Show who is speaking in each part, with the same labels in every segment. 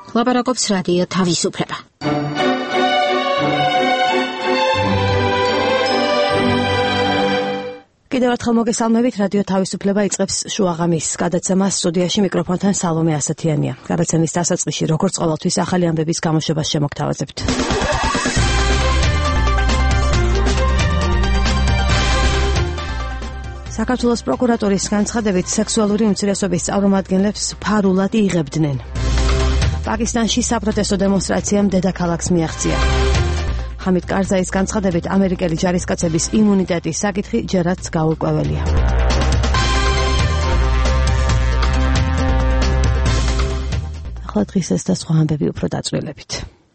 Speaker 1: ლაპარაკობს რადიო თავისუფლება. კიდევ ერთხელ მოგესალმებით, რადიო თავისუფლება იწყებს შუაღამის გადაცემას. სტუდიაში მიკროფონთან სალომე ასათიანია. გადაცემის დასაწყისში, როგორც ყოველთვის, ახალი ამბების გამოშვებას შემოგთავაზებთ. საქართველოს პროკურატურის განცხადებით, სექსუალური უმცირესობის წარმომადგენლებს ფარულად იღებდნენ. პაკისტანში საპროტესტო დემონსტრაციამ დედაქალაქს მიაღწია. ჰამიდ კარზაის განცხადებით, ამერიკელი ჯარისკაცების იმუნიტეტის საკითხი ჯერაც გაურკვეველია. ახლა დღის ეს და სხვა ამბები უფრო დაწვრილებით.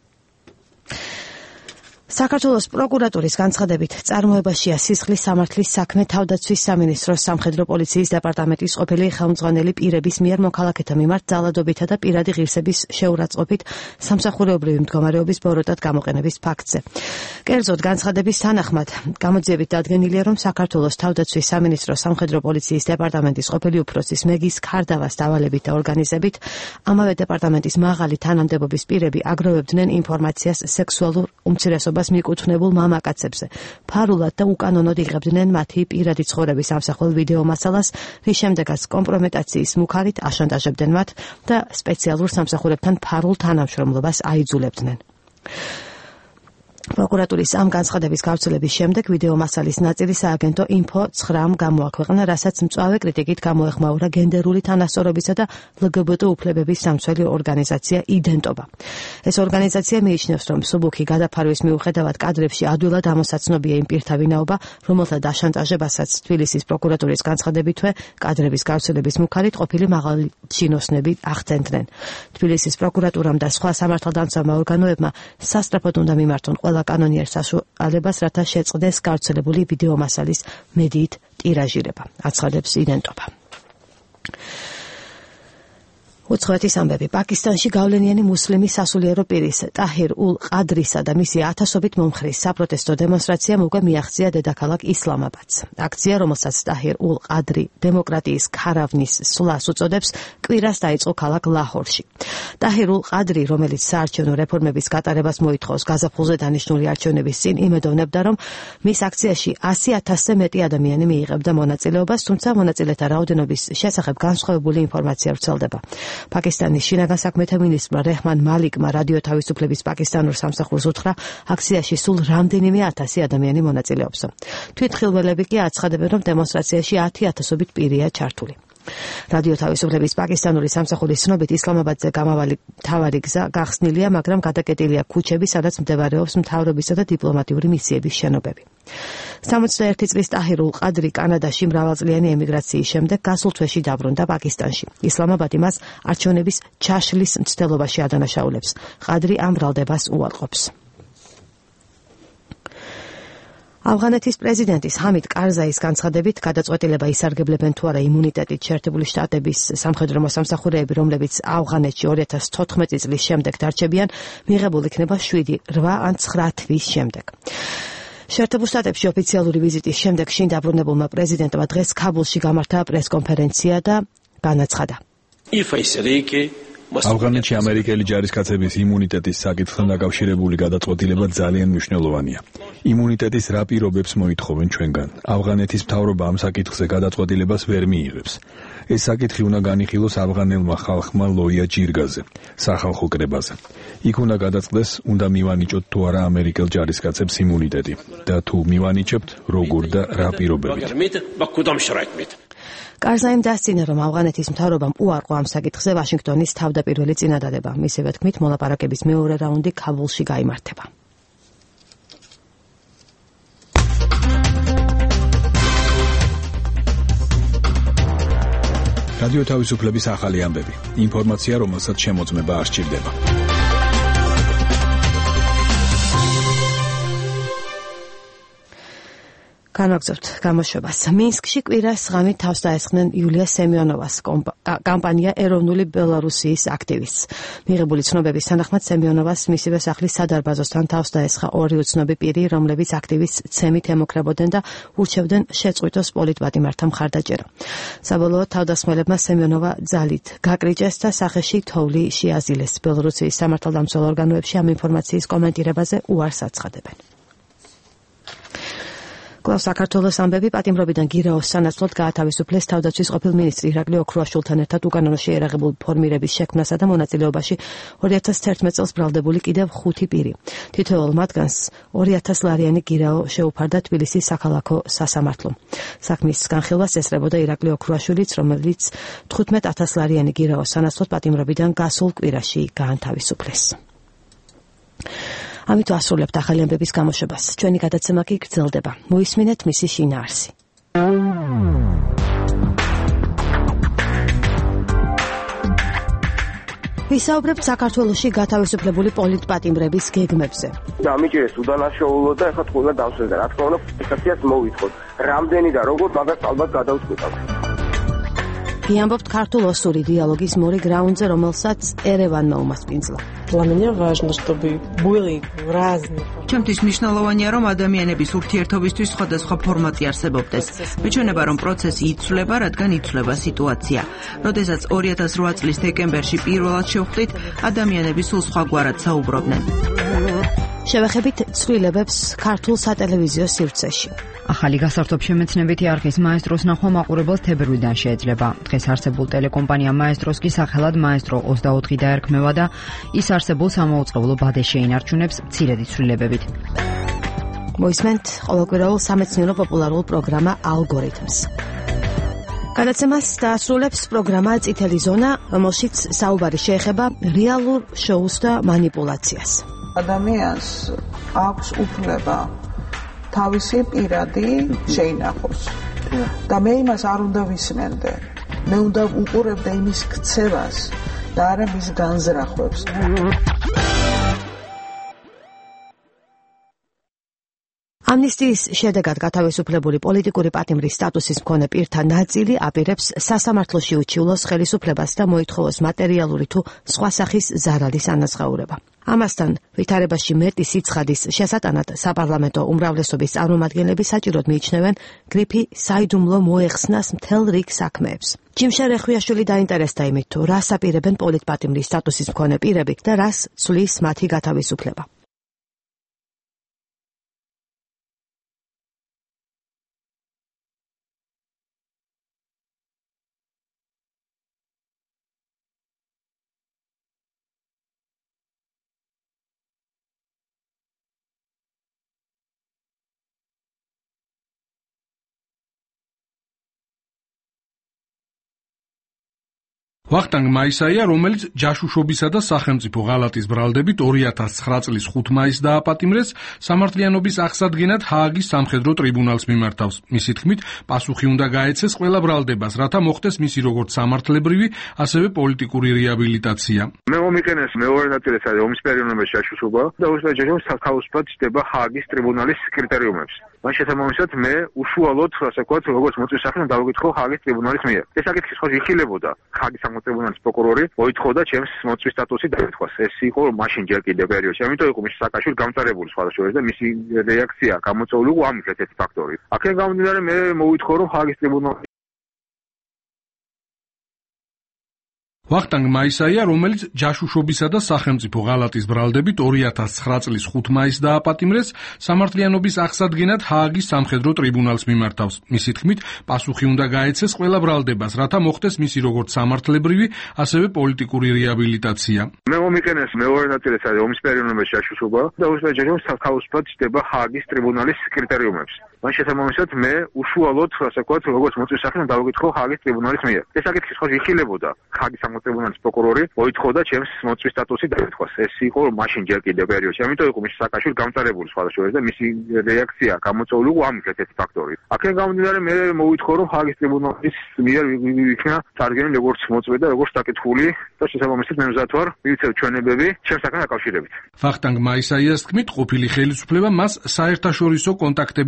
Speaker 1: საქართველოს პროკურატურის განცხადებით, წარმოებაშია სისხლის სამართლის საქმე თავდაცვის სამინისტროს სამხედრო პოლიციის დეპარტამენტის ყოფილი ხელმძღვანელი პირების მიერ მოქალაქეთა მიმართ ძალადობითა და პირადი ღირსების შეურაცხყოფით სამსახურეობრივი მდგომარეობის ბოროტად გამოყენების ფაქტზე. კერძოდ, განცხადების თანახმად, გამოძიებით დადგენილია, რომ საქართველოს თავდაცვის სამინისტროს სამხედრო პოლიციის დეპარტამენტის ყოფილი უფროსის მეგის ქარდავას დავალებით და ორგანიზებით ამავე დეპარტამენტის მაღალი თანამდებობის პირები აგროვებდნენ ინფორმაციას სექსუალურ უმცირესობას მიკუთვნებულ მამაკაცებზე. ფარულად და უკანონოდ იღებდნენ მათი პირადი ცხოვრების ამსახველ ვიდეო მასალას, რის შემდეგაც კომპრომეტაციის მუქარით აშანტაჟებდნენ მათ და სპეციალურ სამსახურებთან ფარულ თანამშრომლობას აიძულებდნენ. პროკურატურის ამ განცხადების გავრცელების შემდეგ ვიდეო მასალის ნაწილი სააგენტო ინფო 9-მ გამოაქვეყნა, რასაც მწვავე კრიტიკით გამოეხმაურა გენდერული თანასწორობისა და LGBT უფლებების სამცველი ორგანიზაცია იდენტობა. ეს ორგანიზაცია მიიჩნევს, რომ მსუბუქი გადაფარვის მიუხედავად კადრებში ადვილად ამოსაცნობია იმ პირთა ვინაობა, რომელთა დაშანტაჟებასაც თბილისის პროკურატურის განცხადებითვე კადრების გავრცელების მუქარით ყოფილი მაღალი ჩინოსნები ახდენდნენ. თბილისის პროკურატურამ და სხვა სამართალდამცავმა ორგანოებმა სასწრაფოდ უნდა მიმართონ ყველა კანონიერ საშუალებას, რათა შეწყდეს გავრცელებული ვიდეო მასალის მედიით ტირაჟირება, აცხადებს იდენტობა. უცხოეთის ამბები. პაკისტანში გავლენიანი მუსლიმი სასულიერო პირის ტაჰირ ულ ყადრისა და მისი ათასობით მომხრის საპროტესტო დემონსტრაციამ უკვე მიაღწია დედაქალაქ ისლამაბადს. აქცია, რომელსაც ტაჰირ ულ ყადრი დემოკრატიის ქარავნის სვლას უწოდებს, კვირას დაიწყო ქალაქ ლაჰორში. ტაჰირ ულ ყადრი, რომელიც საარჩევნო რეფორმების გატარებას მოითხოვს გაზაფხულზე დანიშნული არჩევნების წინ, იმედოვნებდა, რომ მის აქციაში 100,000-ზე მეტი ადამიანი მიიღებდა მონაწილეობას, თუმცა მონაწილეთა რაოდენობის შესახებ განსხვავებული ინფორმაცია ვრცელდება. პაკისტანის შინაგან საქმეთა მინისტრმა რეჰმან მალიკმა რადიო თავისუფლების პაკისტანურ სამსახურს უთხრა, აქციაში სულ რამდენიმე 1000 ადამიანი მონაწილეობსო. თვითმხილველები კი აცხადებენ, რომ დემონსტრაციაში 10,000-ობით პირია ჩართული. რადიო თავისუფლების პაკისტანური სამსახურის ცნობით, ისლამაბადზე გამავალი მთავარი გზა გახსნილია, მაგრამ გადაკეტილია ქუჩები, სადაც მდებარეობს მთავრობისა და დიპლომატიური მისიების შენობები. 61 წლის ტაჰირ ულ ყადრი კანადაში მრავალწლიანი ემიგრაციის შემდეგ გასულ თვეში დაბრუნდა პაკისტანში. ისლამაბადი მას არჩევნების ჩაშლის მცდელობაში ადანაშაულებს. ყადრი ამ ბრალდებას უარყოფს. ავღანეთის პრეზიდენტის ჰამიდ კარზაის განცხადებით, გადაწყვეტილება ისარგებლებენ თუ არა იმუნიტეტით შეერთებული შტატების სამხედრო მოსამსახურეები, რომლებიც ავღანეთში 2014 წლის შემდეგ დარჩებიან, მიღებულ იქნება 7, 8 ან 9 თვის შემდეგ. შეერთებულ შტატებში ოფიციალური ვიზიტის შემდეგ შინ დაბრუნებულმა პრეზიდენტმა დღეს ქაბულში გამართა პრესკონფერენცია და განაცხადა.
Speaker 2: ავღანეთში ამერიკელი ჯარისკაცების იმუნიტეტის საკითხთან დაკავშირებული გადაწყვეტილება ძალიან მნიშვნელოვანია. იმუნიტეტის რა პირობებს მოითხოვენ ჩვენგან? ავღანეთის მთავრობა ამ საკითხზე გადაწყვეტილებას ვერ მიიღებს. ეს საკითხი უნდა განიხილოს ავღანელმა ხალხმა ლოია ჯირგაზე, სახალხო კრებაზე. იქ უნდა გადაწყდეს, უნდა მივანიჭოთ თუ არა ამერიკელ ჯარისკაცებს იმუნიტეტი და თუ მივანიჭებთ, როგორ და რა პირობებით.
Speaker 1: კარზაიმ დასცინა, რომ ავღანეთის მთავრობამ უარყო ამ საკითხზე ვაშინგტონის თავდაპირველი წინადადება. მისივე თქმით, მოლაპარაკების მეორე რაუნდი ქაბულში გაიმართება.
Speaker 2: რადიო თავისუფლების ახალი ამბები. ინფორმაცია, რომელსაც შემოწმება არ სჭირდება.
Speaker 1: განვაგრძობთ გამოშვებას. მინსკში კვირას ღამით თავს დაესხნენ იულია სემიონოვას კამპანია ეროვნული ბელარუსიის აქტივისტს. მიღებული ცნობების თანახმად სემიონოვას მისივე სახლის სადარბაზოსთან თავს დაესხა ორი უცნობი პირი, რომლებიც აქტივისტს ცემით ემუქრებოდნენ და ურჩევდნენ შეწყვიტოს პოლიტპატიმართა მხარდაჭერა. საბოლოოდ თავდასხმელებმა სემიონოვა ძალით გაკრიჭეს და სახეში თოვლი შეაზილეს. ბელარუსიის სამართალდამცავ ორგანოებში ამ ინფორმაციის კომენტირებაზე უარს აცხადებენ. კვლავ საქართველოს ამბები პატიმრობიდან გირაოს სანაცვლოდ გაათავისუფლეს თავდაცვის ყოფილ მინისტრი ირაკლი ოქრუაშვილთან ერთად უკანონოში ერაღებული ფორმირების შექმნასა და მონაწილეობაში 2011 წელს ბრალდებული კიდევ 5 პირი. თითოეულ მათგანს 2000 ლარიანი გირაო შეუფარდა თბილისის საქალაქო სასამართლომ. საქმის განხილვას ესწრებოდა ირაკლი ოქრუაშვილიც, რომელიც 15000 ლარიანი გირაოს სანაცვლოდ პატიმრობიდან გასულ კვირაში გაანთავისუფლეს. ამით ვასრულებთ ახალი ამბების გამოშვებას. ჩვენი გადაცემა კი გრძელდება. მოისმინეთ მისი შინაარსი. ვისაუბრებთ საქართველოში გათავისუფლებული პოლიტპატიმრების გეგმებზე.
Speaker 3: დამიჭირეს უდანაშაულო და ეხლა ყველა დავსვენდა. რა თქმა უნდა, ფიქსაციას მოვითხოთ. რამდენი და როგორ მაგას ალბათ გადავწყვეტავთ.
Speaker 1: Амбობთ ქართულ-ოსური დიალოგის მორიგ რაუნდზე, რომელსაც ერევანმა უმასპინძლა.
Speaker 4: Для меня важно, чтобы были разные.
Speaker 5: ჩემთვის მნიშვნელოვანია, რომ ადამიანების ურთიერთობისთვის სხვადასხვა ფორმატი არსებობდეს. მეჩვენება, რომ პროცესი იცვლება, რადგან იცვლება სიტუაცია. როდესაც 2008 წლის დეკემბერში პირველად შევხვდით, ადამიანები სულ სხვაგვარად საუბრობდნენ.
Speaker 1: შევეხებით ცვლილებებს ქართულ სატელევიზიო სივრცეში.
Speaker 6: ახალი გასართობ-შემეცნებითი არხის მაესტროს ნახვა მაყურებელს თებერვლიდან შეეძლება. დღეს არსებულ ტელეკომპანია მაესტროს კი სახელად მაესტრო 24 დაერქმევა და ის არსებულ სამაუწყებლო ბადეს შეინარჩუნებს მცირედი ცვლილებებით.
Speaker 1: მოისმენთ ყოველკვირეულ სამეცნიერო პოპულარულ პროგრამა ალგორითმს. გადაცემას დაასრულებს პროგრამა წითელი ზონა, რომელშიც საუბარი შეეხება რეალურ შოუს და მანიპულაციას.
Speaker 4: ადამიანს აქვს უფლება თავისი პირადი შეინახოს. და მე იმას არ უნდა ვისმენდე. მე უნდა უყურებდე იმის ქცევას და არა მის განზრახვებს.
Speaker 1: ამნისტიის შედეგად გათავისუფლებული პოლიტიკური პატიმრის სტატუსის მქონე პირთა ნაწილი აპირებს სასამართლოში უჩივლოს ხელისუფლებას და მოითხოვოს მატერიალური თუ სხვა სახის ზარალის ანაზღაურება. ამასთან ვითარებაში მეტი სიცხადის შესატანად საპარლამენტო უმრავლესობის წარმომადგენლები საჭიროდ მიიჩნევენ გრიფი საიდუმლო მოეხსნას მთელ რიგ საქმეებს. ჯიმშა რეხვიაშვილი დაინტერესდა იმით, თუ რას აპირებენ პოლიტპატიმრის სტატუსის მქონე პირები და რას ცვლის მათი გათავისუფლება.
Speaker 7: ვახტანგ მაისაია, რომელიც ჯაშუშობისა და სახელმწიფო ღალატის ბრალდებით 2009 წლის 5 მაისს დააპატიმრეს, სამართლიანობის აღსადგენად ჰააგის სამხედრო ტრიბუნალს მიმართავს. მისი თქმით, პასუხი უნდა გაეცეს ყველა ბრალდებას, რათა მოხდეს მისი როგორც სამართლებრივი, ასევე პოლიტიკური რეაბილიტაცია.
Speaker 3: მე მომიყენეს მეორე ნაწილისა ომის პერიოდში ჯაშუშობა და უშუალოდ თავისუფლად ჩდება ჰააგის ტრიბუნალის კრიტერიუმებს. მან შესაბამისად მე უშუალოდ, ასე ვთქვათ, როგორც მოწვევის სახით დავიკითხო ჰააგის ტრიბუნალის მიერ. ეს საკითხი ხო იხილებოდა ჰააგის ტრიბუნალის პროკურორი მოითხოვდა ჩემს მოწვის სტატუსი დაეთქვას. ეს იყო მაშინ ჯერ კიდევ პერიოდში. ამიტომ იყო მის საკავშირი გამწარებული სხვადასხვა და მისი რეაქცია გამოწვეული იყო ამით ერთ-ერთი ფაქტორი. აქედან გამომდინარე მე მოვითხოვ რომ ჰააგის ტრიბუნალი
Speaker 7: ვახტანგ მაისაია, რომელიც ჯაშუშობისა და სახელმწიფო ღალატის ბრალდებით 2009 წლის 5 მაისს დააპატიმრეს, სამართლიანობის აღსადგენად ჰააგის სამხედრო ტრიბუნალს მიმართავს. მისი თქმით, პასუხი უნდა გაეცეს ყველა ბრალდებას, რათა მოხდეს მისი როგორც სამართლებრივი, ასევე პოლიტიკური რეაბილიტაცია.
Speaker 3: მე მომიყენეს მეორე ნაწილისა ომის პერიოდში ჯაშუშობა და უშუალოდ თავისუფლად ჩდება ჰააგის ტრიბუნალის კრიტერიუმებს. მან შესაბამისად მე უშუალოდ, ასე ვთქვათ, როგორც მოწვევის სახით დავიკითხო ჰააგის ტრიბუნალის მიერ. ეს საკითხი ხო იხილებოდა ჰააგის ტრიბუნალის პროკურორი მოითხოვდა ჩემს მოწვის სტატუსი დაეთქვას. ეს იყო მაშინ ჯერ კიდევ პერიოდში. ამიტომ იყო მის საკავშირი გამწარებული სხვადასხვა და მისი რეაქცია გამოწვეული იყო ამით ერთ-ერთი ფაქტორი. აქედან გამომდინარე მე მოვითხოვ რომ ჰააგის ტრიბუნალის მიერ იქნა წარდგენილი როგორც მოწვე და როგორც საკითხული და შესაბამისად მე მზად ვარ მივიცევ ჩვენებები ჩემსაგან დაკავშირებით.
Speaker 7: ვახტანგ მაისაიას თქმით, ყოფილი ხელისუფლება მას საერთაშორისო კონტაქტებისა და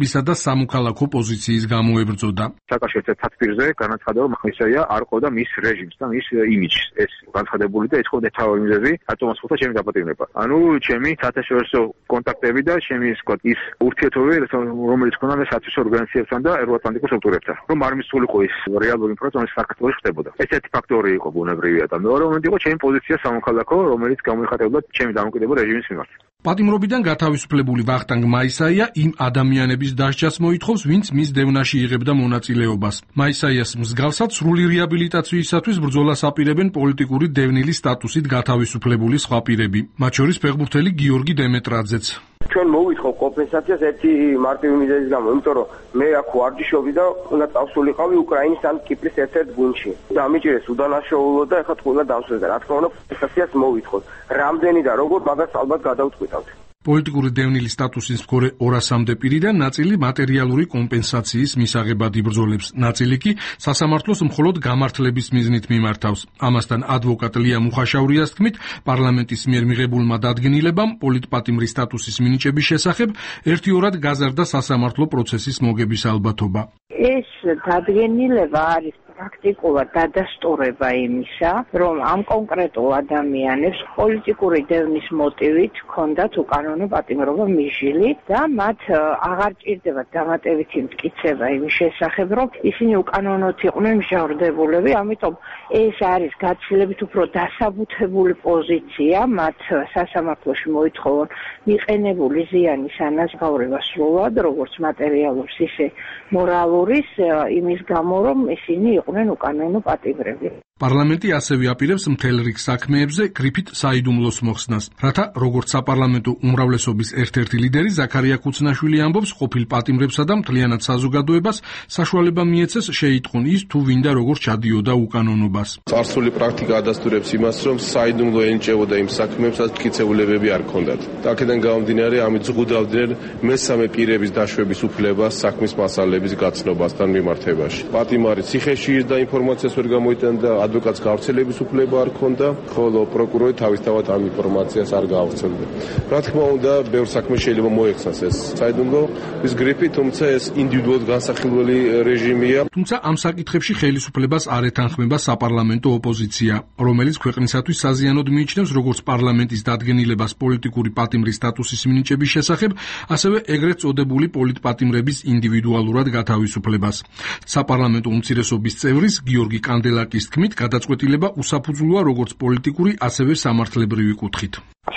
Speaker 7: სამოქალაქო პოზიციის გამო ებრძოდა.
Speaker 3: საკავშირო თათბირზე განაცხადა, რომ მაისაია არ ყოფდა მის რეჟიმს და მის იმიჯს. ეს განცხადებული და ეს ყოფდა თავი მიზეზი, რატომაც ყოფდა ჩემი დაპატიმრება. ანუ ჩემი საერთაშორისო კონტაქტები და ჩემი ის ურთიერთობები, რომელიც ქონდა მე საერთაშორისო ორგანიზაციებთან და ევროატლანტიკურ სტრუქტურებთან. რომ არ მისულიყო ის რეალური ინფორმაცია, რომელიც საქართველოში ხდებოდა. ესეთი ფაქტორი იყო ბუნებრივია და მეორე მომენტი იყო ჩემი პოზიცია სამოქალაქო, რომელიც გამოიხატებოდა ჩემი დამოკიდებულ რეჟიმის მიმართ.
Speaker 7: პატიმრობიდან გათავისუფლებული ვახტანგ მაისაია იმ ადამიანების დასჯას მოითხოვს, ვინც მის დევნაში იღებდა მონაწილეობას. მაისაიას მსგავსად სრული რეაბილიტაციისათვის ბრძოლას აპირებენ პოლიტიკური დევნილის სტატუსით გათავისუფლებული სხვა პირები, მათ შორის ფეხბურთელი გიორგი დემეტრაძეც.
Speaker 8: ჩვენ მოვითხო კომპენსაციას ერთი მარტივი მიზეზის გამო, იმიტომ რომ მე აქ ვარჯიშობდი და უნდა წავსულიყავი უკრაინის ან კიპრის ერთ-ერთ გუნდში. და ამიჭირეს უდანაშაულო და ეხლა თქვა დავსვეს და რა თქმა უნდა კომპენსაციას მოვითხოთ. რამდენი და როგორ მაგას ალბათ გადავწყვიტავთ.
Speaker 7: პოლიტიკური დევნილის სტატუსის მქონე 200-მდე პირიდან ნაწილი მატერიალური კომპენსაციის მისაღებად იბრძოლებს, ნაწილი კი სასამართლოს მხოლოდ გამართლების მიზნით მიმართავს. ამასთან ადვოკატ ლია მუხაშაურიას თქმით, პარლამენტის მიერ მიღებულმა დადგენილებამ პოლიტპატიმრის სტატუსის მინიჭების შესახებ ერთიორად გაზარდა სასამართლო პროცესის მოგების ალბათობა.
Speaker 9: ეს დადგენილება არის პრაქტიკულად დადასტურება იმისა, რომ ამ კონკრეტულ ადამიანებს პოლიტიკური დევნის მოტივით ჰქონდათ უკანონო პატიმრობა მიჟილი და მათ აღარ ჭირდებათ დამატებითი მტკიცება იმის შესახებ, რომ ისინი უკანონოდ იყვნენ მსჯავრდებულები, ამიტომ ეს არის გაცილებით უფრო დასაბუთებული პოზიცია მათ სასამართლოში მოითხოვონ მიყენებული ზიანის ანაზღაურება სრულად, როგორც მატერიალურის, ისე მორალურის, იმის გამო, რომ ისინი იყვნენ უკანონო პატიმრები.
Speaker 7: პარლამენტი ასევე აპირებს მთელ რიგ საქმეებზე გრიფით საიდუმლოს მოხსნას, რათა როგორც საპარლამენტო უმრავლესობის ერთ-ერთი ლიდერი ზაქარია ქუცნაშვილი ამბობს, ყოფილ პატიმრებსა და მთლიანად საზოგადოებას საშუალება მიეცეს შეიტყონ ის თუ ვინ და როგორ ჩადიოდა უკანონობას.
Speaker 10: წარსული პრაქტიკა ადასტურებს იმას, რომ საიდუმლო ენიჭებოდა იმ საქმეებსაც მტკიცებულებები არ ჰქონდათ. აქედან გამომდინარე, ამით ზღუდავდნენ მესამე პირების დაშვების უფლებას საქმის მასალების გაცნობასთან მიმართებაში. პატიმარი ციხეში და ინფორმაციას ვერ გამოიტანდა, ადვოკატს გავრცელების უფლება არ ჰქონდა, ხოლო პროკურორი თავისთავად ამ ინფორმაციას არ გაავრცელდა. რა თქმა უნდა, ბევრ საქმეს შეიძლება მოეხსნას ეს საიდუმლო ის გრიფი, თუმცა ეს ინდივიდუალურად განსახილველი რეჟიმია.
Speaker 7: თუმცა ამ საკითხებში ხელისუფლებას არ ეთანხმება საპარლამენტო ოპოზიცია, რომელიც ქვეყნისათვის საზიანოდ მიიჩნევს როგორც პარლამენტის დადგენილებას პოლიტიკური პატიმრის სტატუსის მინიჭების შესახებ, ასევე ეგრეთ წოდებული პოლიტპატიმრების ინდივიდუალურად გათავისუფლებას. საპარლამენტო უმცირესობის წევრის გიორგი კანდელაკის თქმით, გადაწყვეტილება უსაფუძვლოა როგორც პოლიტიკური, ასევე სამართლებრივი კუთხით.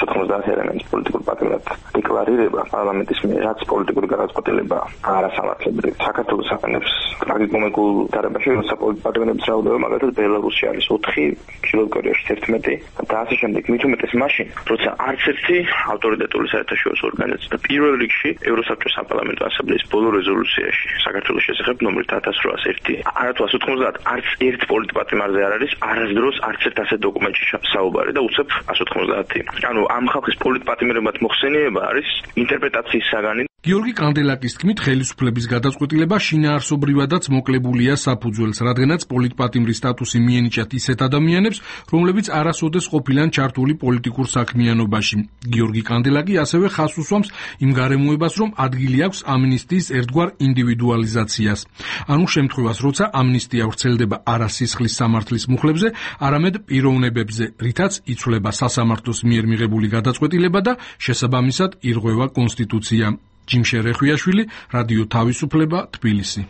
Speaker 8: 90 ელემენტის პოლიტიკურ პატიმრად დეკლარირება პარლამენტის მიერ, რაც პოლიტიკური გადაწყვეტილება არასამართლებრივი. საქართველოს აყენებს ტრაგიკომიკულ დარებაში, როცა პოლიტპატიმრების რაოდენობა მაგალითად ბელარუსში არის 4, ჩილოვკორიაში 11 და ასე შემდეგ. მით უმეტეს მაშინ, როცა არც ერთი ავტორიტეტული საერთაშორისო ორგანიზაცია და პირველ რიგში ევროსაბჭოს საპარლამენტო ასამბლეის ბოლო რეზოლუციაში საქართველოს შესახებ ნომრით 1801 არათუ 190 არც ერთ პოლიტპატიმარზე არ არის არასდროს არც ერთ ასეთ დოკუმენტში საუბარი და უცებ 190. ანუ ამ ხალხის პოლიტპატიმრებად მოხსენიება არის ინტერპრეტაციის საგანი.
Speaker 7: გიორგი კანდელაკის თქმით, ხელისუფლების გადაწყვეტილება შინაარსობრივადაც მოკლებულია საფუძველს, რადგანაც პოლიტპატიმრის სტატუსი მიენიჭათ ისეთ ადამიანებს, რომლებიც არასოდეს ყოფილან ჩართული პოლიტიკურ საქმიანობაში. გიორგი კანდელაკი ასევე ხაზს უსვამს იმ გარემოებას, რომ ადგილი აქვს ამნისტიის ერთგვარ ინდივიდუალიზაციას. ანუ შემთხვევას, როცა ამნისტია ვრცელდება არა სისხლის სამართლის მუხლებზე, არამედ პიროვნებებზე, რითაც იცვლება სასამართლოს მიერ მიღებული გადაწყვეტილება და შესაბამისად ირღვევა კონსტიტუცია. ჯიმშე რეხვიაშვილი, რადიო თავისუფლება, თბილისი.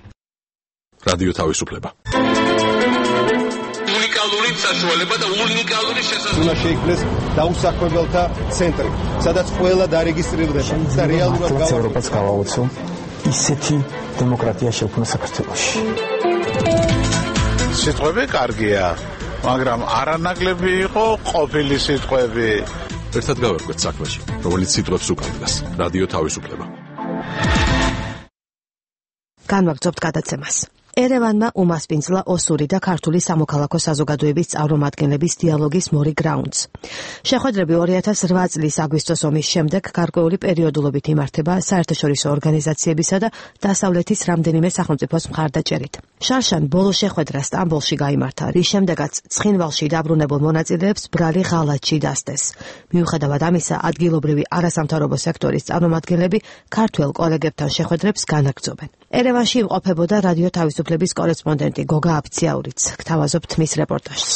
Speaker 2: რადიო თავისუფლება.
Speaker 11: უნიკალური საშუალება და უნიკალური შესაძლებლობა.
Speaker 12: უნდა შეიქმნეს დაუსაქმებელთა ცენტრი, სადაც ყველა დარეგისტრირდება და რეალურად
Speaker 13: ევროპას გავაოცო ისეთი დემოკრატია შექმნა საქართველოში.
Speaker 11: სიტყვები კარგია, მაგრამ არანაკლები იყო ყოფილი სიტყვები.
Speaker 2: ერთად გავერკვეთ საქმეში, რომელიც სიტყვებს უკავშირდება. რადიო თავისუფლება.
Speaker 1: განვაგრძობთ გადაცემას. ერევანმა უმასპინძლა ოსური და ქართული სამოქალაქო საზოგადოების წარმომადგენლების დიალოგის მორი გრაუნდს. შეხვედრები 2008 წლის აგვისტოს ომის შემდეგ გარკვეული პერიოდულობით იმართება საერთაშორისო ორგანიზაციებისა და დასავლეთის რამდენიმე სახელმწიფოს მხარდაჭერით. შარშან ბოლო შეხვედრა სტამბოლში გაიმართა, რის შემდეგაც ცხინვალში დაბრუნებულ მონაწილეებს ბრალი ღალატში დასდეს. მიუხედავად ამისა, ადგილობრივი არასამთავრობო სექტორის წარმომადგენლები ქართველ კოლეგებთან შეხვედრებს განაგრძობენ. ერევანში იმყოფებოდა რადიო თავისუფლების კორესპონდენტი გოგა აფციაურიც. გთავაზობთ მის რეპორტაჟს.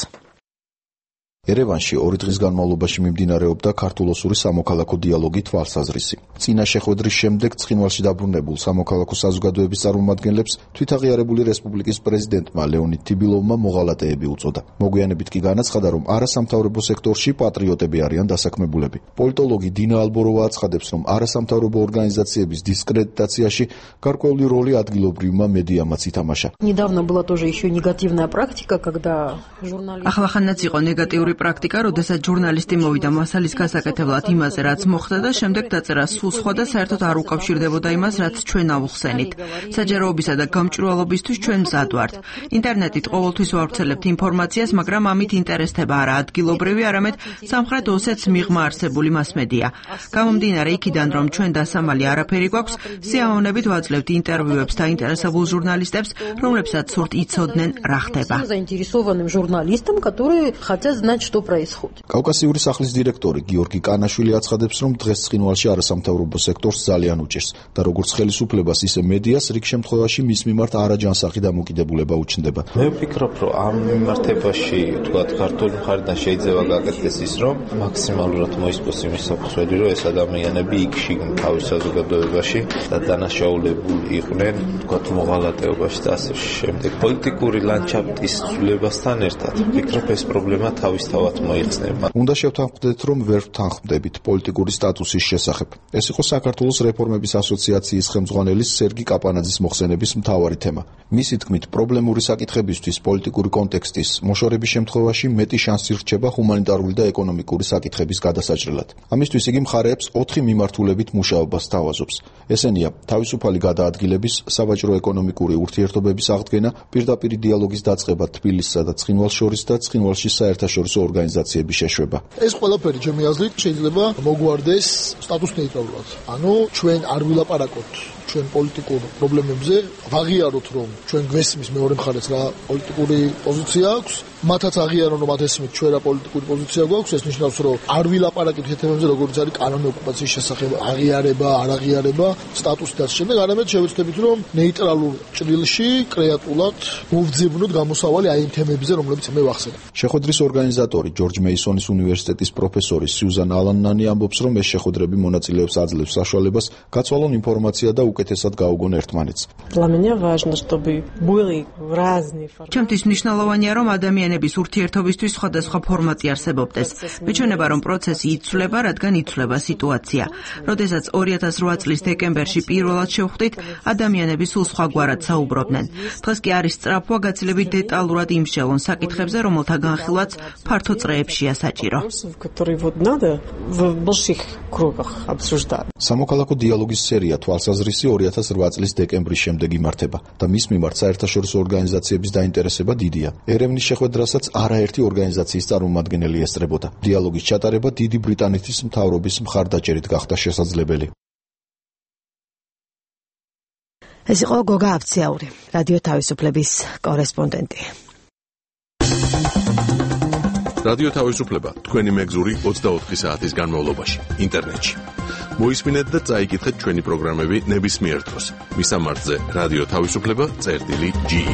Speaker 14: ერევანში 2 დღის განმავლობაში მიმდინარეობდა ქართულ-ოსური სამოქალაქო დიალოგი თვალსაზრისი. წინა შეხვედრის შემდეგ ცხინვალში დაბრუნებულ სამოქალაქო საზოგადოების წარმომადგენლებს თვითაღიარებული რესპუბლიკის პრეზიდენტმა ლეონიდ თიბილოვმა მოღალატეები უწოდა. მოგვიანებით კი განაცხადა, რომ არასამთავრობო სექტორში პატრიოტები არიან დასაქმებულები. პოლიტოლოგი დინა ალბოროვა აცხადებს, რომ არასამთავრობო ორგანიზაციების დისკრედიტაციაში გარკვეული როლი ადგილობრივმა მედიამაც ითამაშა.
Speaker 15: Недавно была тоже еще негативная практика, когда журналисты
Speaker 5: ახალხანაც იყო ნეგატიური პრაქტიკა, როდესაც ჟურნალისტი მოვიდა მასალის გასაკეთებლად იმაზე, რაც მოხდა და შემდეგ დაწერა სულ სხვა და საერთოდ არ უკავშირდებოდა იმას, რაც ჩვენ ავუხსენით. საჯაროობისა და გამჭვირვალობისთვის ჩვენ მზად ვართ. ინტერნეტით ყოველთვის ვავრცელებთ ინფორმაციას, მაგრამ ამით ინტერესდება არა ადგილობრივი, არამედ სამხრეთ ოსეთს მიღმა არსებული მასმედია. გამომდინარე იქიდან, რომ ჩვენ დასამალი არაფერი გვაქვს, სიამოვნებით ვაძლევთ ინტერვიუებს დაინტერესებულ ჟურნალისტებს, რომლებსაც სურთ იცოდნენ რა ხდება.
Speaker 15: заинтересованным журналистам, которые хотят знать, что происходит.
Speaker 14: კავკასიური სახლის დირექტორი გიორგი კანაშვილი აცხადებს, რომ დღეს ცხინვალში არასამთავრობო სექტორს ძალიან უჭირს და როგორც ხელისუფლებას, ისე მედიას რიგ შემთხვევაში მის მიმართ არაჯანსაღი დამოკიდებულება უჩნდება.
Speaker 16: მე ვფიქრობ, რომ ამ მიმართებაში, თქვათ, ქართული მხარიდან შეიძლება გაკეთდეს ის, რომ მაქსიმალურად მოისპოს იმის საფუძველი, რომ ეს ადამიანები იქში თავის საზოგადოებაში და დანაშაულებული იყვნენ, თქვათ, მოღალატეობაში და ასე შემდეგ. პოლიტიკური ლანდშაფტის ცვლილებასთან ერთად, ვფიქრობ, ეს პრობლემა თავისთავად მოიხსნება.
Speaker 14: უნდა შევთანხმდეთ, რომ ვერ ვთანხმდებით პოლიტიკური სტატუსის შესახებ. ეს იყო საქართველოს რეფორმების ასოციაციის ხელმძღვანელის სერგი კაპანაძის მოხსენების მთავარი თემა. მისი თქმით, პრობლემური საკითხებისთვის პოლიტიკური კონტექსტის მოშორების შემთხვევაში მეტი შანსი რჩება ჰუმანიტარული და ეკონომიკური საკითხების გადასაჭრელად. ამისთვის იგი მხარეებს 4 მიმართულებით მუშაობას თავაზობს. ესენია: თავისუფალი გადაადგილების, სავაჭრო-ეკონომიკური ურთიერთობების აღდგენა, პირდაპირი დიალოგის დაწყება თბილისსა და ცხინვალს შორის და ცხინვალში საერთაშორისო ორგანიზაციების შეშვება.
Speaker 17: ეს ყველაფერი ჩემი აზრით შეიძლება მოგვარდეს სტატუს ნეიტრალურად. ანუ ჩვენ არ ვილაპარაკოთ ჩვენ პოლიტიკურ პრობლემებზე, ვაღიაროთ, რომ ჩვენ გვესმის მეორე მხარეს რა პოლიტიკური პოზიცია აქვს, მათაც აღიარონ, რომ მათ ესმით ჩვენ რა პოლიტიკური პოზიცია გვაქვს, ეს ნიშნავს, რომ არ ვილაპარაკეთ ეს თემებზე, როგორც არის კანონი ოკუპაციის შესახებ, აღიარება, არ აღიარება, სტატუსი და შემდეგ, არამედ შევეცდებით, რომ ნეიტრალურ ჭრილში კრეატულად მოვძებნოთ გამოსავალი აი იმ თემებზე, რომლებიც მე ვახსენე.
Speaker 14: შეხვედრის ორგანიზატორი ჯორჯ მეისონის უნივერსიტეტის პროფესორი სიუზან ალანნანი ამბობს, რომ ეს შეხვედრები მონაწილეებს აძლევს საშუალებას გაცვალონ ინფორმაცია და უკეთესად გაუგონ ერთმანეთს.
Speaker 15: Для меня важно, чтобы были разные форматы.
Speaker 5: ჩემთვის მნიშვნელოვანია, რომ ადამიანების ურთიერთობისთვის სხვადასხვა ფორმატი არსებობდეს. მეჩვენება, რომ პროცესი იცვლება, რადგან იცვლება სიტუაცია. როდესაც 2008 წლის დეკემბერში პირველად შევხვდით, ადამიანები სულ სხვაგვარად საუბრობდნენ. დღეს კი არის სწრაფვა გაცილებით დეტალურად იმსჯელონ საკითხებზე, რომელთა განხილვაც ფართო წრეებშია საჭირო.
Speaker 14: სამოქალაქო დიალოგის სერია თვალსაზრისი 2008 წლის დეკემბრის შემდეგ იმართება და მის მიმართ საერთაშორისო ორგანიზაციების დაინტერესება დიდია. ერევნის შეხვედრასაც არაერთი ორგანიზაციის წარმომადგენელი ესწრებოდა. დიალოგის ჩატარება დიდი ბრიტანეთის მთავრობის მხარდაჭერით გახდა შესაძლებელი.
Speaker 1: ეს იყო გოგა აფციაური, რადიო თავისუფლების კორესპონდენტი.
Speaker 18: რადიო თავისუფლება თქვენი მეგზური 24 საათის განმავლობაში ინტერნეტში. მოისმინეთ და წაიკითხეთ ჩვენი პროგრამები ნებისმიერ დროს. მისამართზე რადიო თავისუფლება.ge.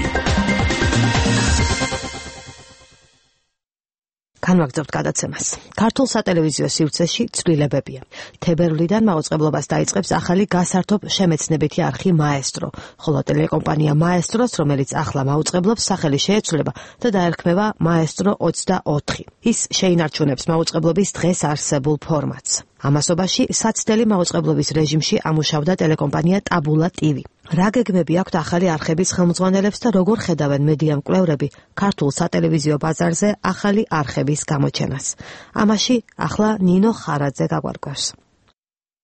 Speaker 1: განვაგრძობთ გადაცემას. ქართულ სატელევიზიო სივრცეში ცვლილებებია. თებერვლიდან მაუწყებლობას დაიწყებს ახალი გასართობ შემეცნებითი არხი მაესტრო, ხოლო ტელეკომპანია მაესტროს, რომელიც ახლა მაუწყებლობს, სახელი შეეცვლება და დაერქმევა მაესტრო 24. ის შეინარჩუნებს მაუწყებლობის დღეს არსებულ ფორმატს. ამასობაში საცდელი მაუწყებლობის რეჟიმში ამუშავდა ტელეკომპანია ტაბულა TV. რა გეგმები აქვთ ახალი არხების ხელმძღვანელებს და როგორ ხედავენ მედია მკვლევრები ქართულ სატელევიზიო ბაზარზე ახალი არხების გამოჩენას? ამაში ახლა ნინო ხარაძე გაგვარკვევს.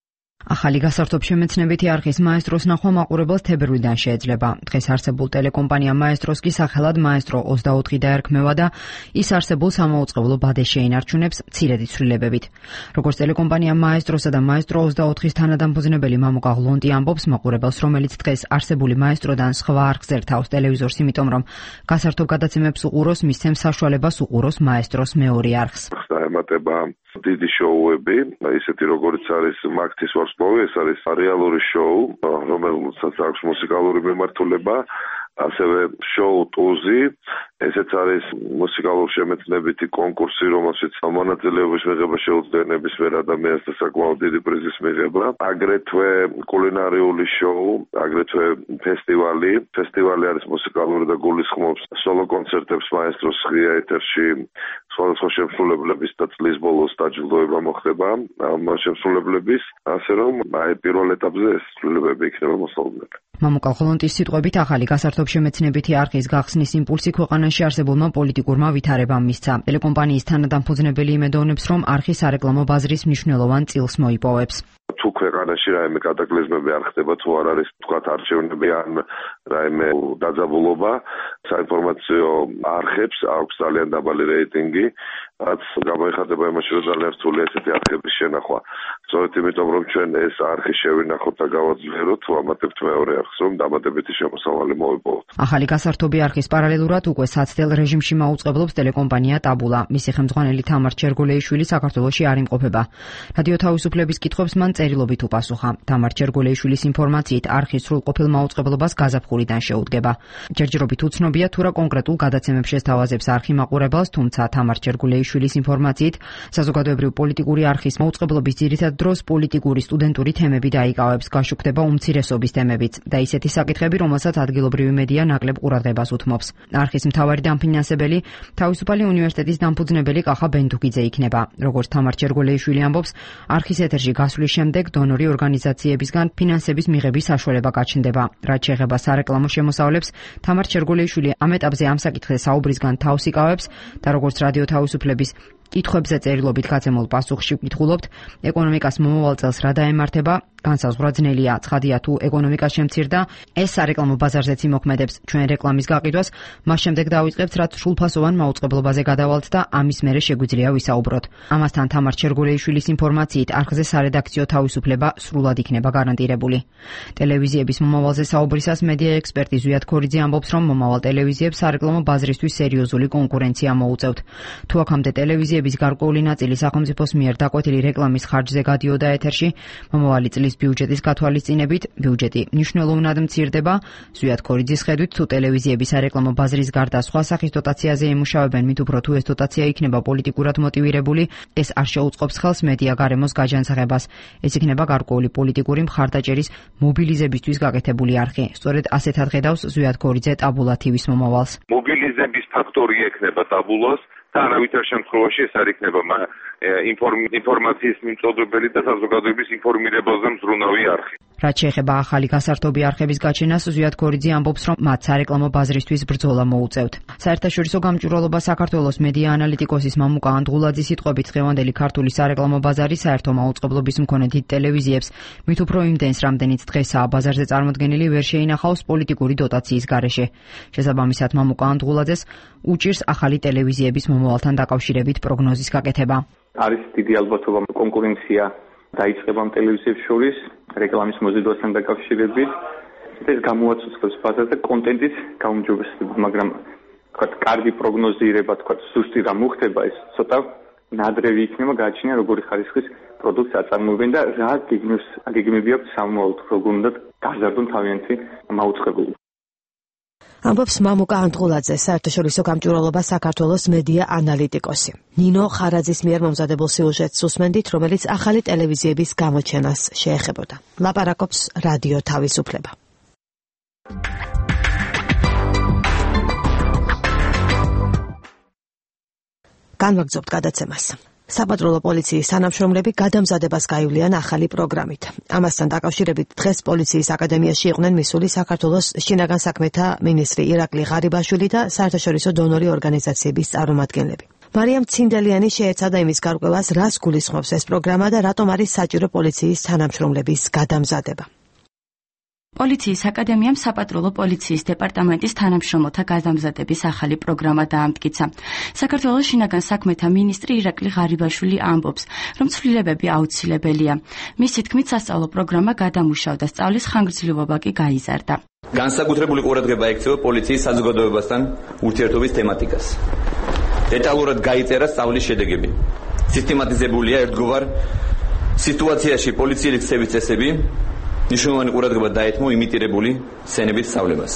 Speaker 6: ახალი გასართობ-შემეცნებითი არხის მაესტროს ნახვა მაყურებელს თებერვლიდან შეეძლება. დღეს არსებულ ტელეკომპანია მაესტროს კი სახელად მაესტრო 24 დაერქმევა და ის არსებულ სამაუწყებლო ბადეს შეინარჩუნებს მცირედი ცვლილებებით. როგორც ტელეკომპანია მაესტროსა და მაესტრო 24-ის თანადამფუძნებელი მამუკა ღლონტი ამბობს, მაყურებელს, რომელიც დღეს არსებული მაესტროდან სხვა არხს ერთავს ტელევიზორს, იმიტომ რომ გასართობ გადაცემებს უყუროს, მისცემს საშუალებას უყუროს მაესტროს მეორე არხს.
Speaker 19: ემატება დიდი შოუები, ისეთი როგორც არის მაგთის ვარსკვლავი, ეს არის რეალური შოუ, რომელსაც აქვს მუსიკალური მიმართულება, ასევე შოუ ტუზი, ესეც არის მუსიკალურ შემეცნებითი კონკურსი, რომელშიც მონაწილეობის მიღება შეუძლია ნებისმიერ ადამიანს და საკმაოდ დიდი პრიზის მიღება, აგრეთვე კულინარიული შოუ, აგრეთვე ფესტივალი. ფესტივალი არის მუსიკალური და გულისხმობს სოლო კონცერტებს მაესტროს ღია ეთერში, სხვადასხვა შემსრულებლების და წლის ბოლოს დაჯილდოება მოხდება ამ შემსრულებლების, ასე რომ პირველ ეტაპზე ეს ცვლილებები იქნება მოსალოდნელი.
Speaker 6: მამუკა ღლონტის სიტყვებით, ახალი გასართობ-შემეცნებითი არხის გახსნის იმპულსი ქვეყანაში არსებულმა პოლიტიკურმა ვითარებამ მისცა. ტელეკომპანიის თანადამფუძნებელი იმედოვნებს, რომ არხი სარეკლამო ბაზრის მნიშვნელოვან წილს მოიპოვებს.
Speaker 19: თუ ქვეყანაში რაიმე კატაკლიზმები არ ხდება, თუ არ არის თქვათ არჩევნები ან რაიმე დაძაბულობა, საინფორმაციო არხებს აქვს ძალიან დაბალი რეიტინგი, რაც გამოიხატება იმაში, რომ ძალიან რთულია ესეთი არხების შენახვა. სწორედ იმიტომ, რომ ჩვენ ეს არხი შევინახოთ და გავაძლიეროთ, ვამატებთ მეორე არხს, რომ დამატებითი შემოსავალი მოვიპოვოთ.
Speaker 6: ახალი გასართობი არხის პარალელურად უკვე საცდელ რეჟიმში მაუწყებლობს ტელეკომპანია ტაბულა. მისი ხელმძღვანელი თამარ ჩერგოლეიშვილი საქართველოში არ იმყოფება. რადიო თავისუფლების კითხვებს მან წერილობით უპასუხა. თამარ ჩერგოლეიშვილის ინფორმაციით, არხის სრულყოფილ მაუწყებლობას გაზაფხულიდან შეუდგება. ჯერჯერობით უცნობია თუ რა კონკრეტულ გადაცემებს შესთავაზებს არხი მაყურებელს, თუმცა თამარ ჩერგოლეიშვილის ინფორმაციით, საზოგადოებრივ-პოლიტიკური არხის მაუწყებლობის ძირითად დროს პოლიტიკური სტუდენტური თემები დაიკავებს, გაშუქდება უმცირესობის თემებიც და ისეთი საკითხები, რომელსაც ადგილობრივი მედია ნაკლებ ყურადღებას უთმობს. არხის მთავარი დამფინანსებელი თავისუფალი უნივერსიტეტის დამფუძნებელი კახა ბენდუგიძე იქნება. როგორც თამარ ჩერგოლეიშვილი ამბობს, არხის ეთერში გასვლის შემდეგ დონორი ორგანიზაციებისგან ფინანსების მიღების საშუალება გაჩნდება. რაც შეეხება სარეკლამო შემოსავლებს, თამარ ჩერგოლეიშვილი ამ ეტაპზე ამ საკითხზე საუბრისგან თავს იკავებს და როგორც რადიო თავისუფლების კითხვებზე წერილობით გაცემულ პასუხში ვკითხულობთ, ეკონომიკას მომავალ წელს რა დაემართება, განსაზღვრა ძნელია. ცხადია, თუ ეკონომიკა შემცირდა, ეს სარეკლამო ბაზარზეც იმოქმედებს. ჩვენ რეკლამის გაყიდვას მას შემდეგ დავიწყებთ, რაც სრულფასოვან მაუწყებლობაზე გადავალთ და ამის მერე შეგვიძლია ვისაუბროთ. ამასთან თამარ ჩერგოლეიშვილის ინფორმაციით, არხზე სარედაქციო თავისუფლება სრულად იქნება გარანტირებული. ტელევიზიების მომავალზე საუბრისას მედია ექსპერტი ზვიად ქორიძე ამბობს, რომ მომავალ ტელევიზიებს სარეკლამო ბაზრისთვის სერიოზული კონკურენცია მოუწევთ. თუ აქამდე ტელევიზიების გარკვეული ნაწილი სახელმწიფოს მიერ დაკვეთილი რეკლამის ხარჯზე გადიოდა ეთერში, მომავალი წლის ბიუჯეტის გათვალისწინებით ბიუჯეტი მნიშვნელოვნად მცირდება. ზვიად ქორიძის ხედვით, თუ ტელევიზიების სარეკლამო ბაზრის გარდა სხვა სახის დოტაციაზე ემუშავებენ, მით უფრო თუ ეს დოტაცია იქნება პოლიტიკურად მოტივირებული, ეს არ შეუწყობს ხელს მედია გარემოს გაჯანსაღებას. ეს იქნება გარკვეული პოლიტიკური მხარდაჭერის მობილიზებისთვის გაკეთებული არხი. სწორედ ასეთ ადღედავს ზვიად ქორიძე ტაბულა TV-ს მომავალს.
Speaker 19: მობილიზების ფაქტორი ექნება ტაბულას და არავითარ შემთხვევაში ეს არ იქნება ინფორმაციის მიმწოდებელი და საზოგადოების ინფორმირებაზე მზრუნავი არხი.
Speaker 6: რაც შეეხება ახალი გასართობი არხების გაჩენას, ზვიად ქორიძე ამბობს, რომ მათ სარეკლამო ბაზრისთვის ბრძოლა მოუწევთ. საერთაშორისო გამჭვირვალობა საქართველოს მედია ანალიტიკოსის მამუკა ანდღულაძის სიტყვებით, დღევანდელი ქართული სარეკლამო ბაზარი საერთო მაუწყებლობის მქონე დიდ ტელევიზიებს მით უფრო იმდენს, რამდენიც დღესაა ბაზარზე წარმოდგენილი, ვერ შეინახავს პოლიტიკური დოტაციის გარეშე. შესაბამისად, მამუკა ანდღულაძეს უჭირს ახალი ტელევიზიების მომავალთან დაკავშირებით პროგნოზის გაკეთება.
Speaker 20: არის დიდი ალბათობა კონკურენცია დაიწყება ამ ტელევიზიებს შორის რეკლამის მოზიდვასთან დაკავშირებით. ეს გამოაცოცხლებს ბაზარს და კონტენტის გაუმჯობესებას, მაგრამ თქვა კარგი პროგნოზირება, თქვა ზუსტი რა მოხდება, ეს ცოტა ნადრევი იქნება გააჩნია როგორი ხარისხის პროდუქტს აწარმოებენ და რა გეგმები აქვს სამოვალთ, როგორ უნდა გაზარდონ თავიანთი მაუწყებლობა.
Speaker 1: ამბობს მამუკა ანდღულაძე, საერთაშორისო გამჭვირვალობა საქართველოს მედია ანალიტიკოსი. ნინო ხარაძის მიერ მომზადებულ სიუჟეტს უსმენდით, რომელიც ახალი ტელევიზიების გამოჩენას შეეხებოდა. ლაპარაკობს რადიო თავისუფლება. განვაგრძობთ გადაცემას. საპატრულო პოლიციის თანამშრომლები გადამზადებას გაივლიან ახალი პროგრამით. ამასთან დაკავშირებით დღეს პოლიციის აკადემიაში იყვნენ მისული საქართველოს შინაგან საქმეთა მინისტრი ირაკლი ღარიბაშვილი და საერთაშორისო დონორი ორგანიზაციების წარმომადგენლები. მარიამ ცინდელიანი შეეცადა იმის გარკვევას, რას გულისხმობს ეს პროგრამა და რატომ არის საჭირო პოლიციის თანამშრომლების გადამზადება.
Speaker 21: პოლიციის აკადემიამ საპატრულო პოლიციის დეპარტამენტის თანამშრომელთა გადამზადების ახალი პროგრამა დაამტკიცა. საქართველოს შინაგან საქმეთა მინისტრი ირაკლი ღარიბაშვილი ამბობს, რომ ცვლილებები აუცილებელია. მისი თქმით, სასწავლო პროგრამა გადამუშავდა, სწავლის ხანგრძლივობა კი გაიზარდა.
Speaker 22: განსაკუთრებული ყურადღება ექცევა პოლიციის საზოგადოებასთან ურთიერთობის თემატიკას. დეტალურად გაიწერა სწავლის შედეგები. სისტემატიზებულია ერთგვარ სიტუაციაში პოლიციელი ქცევის წესები. ნიშნულოვანი ყურადღება დაეთმო იმიტირებული სცენების სწავლებას.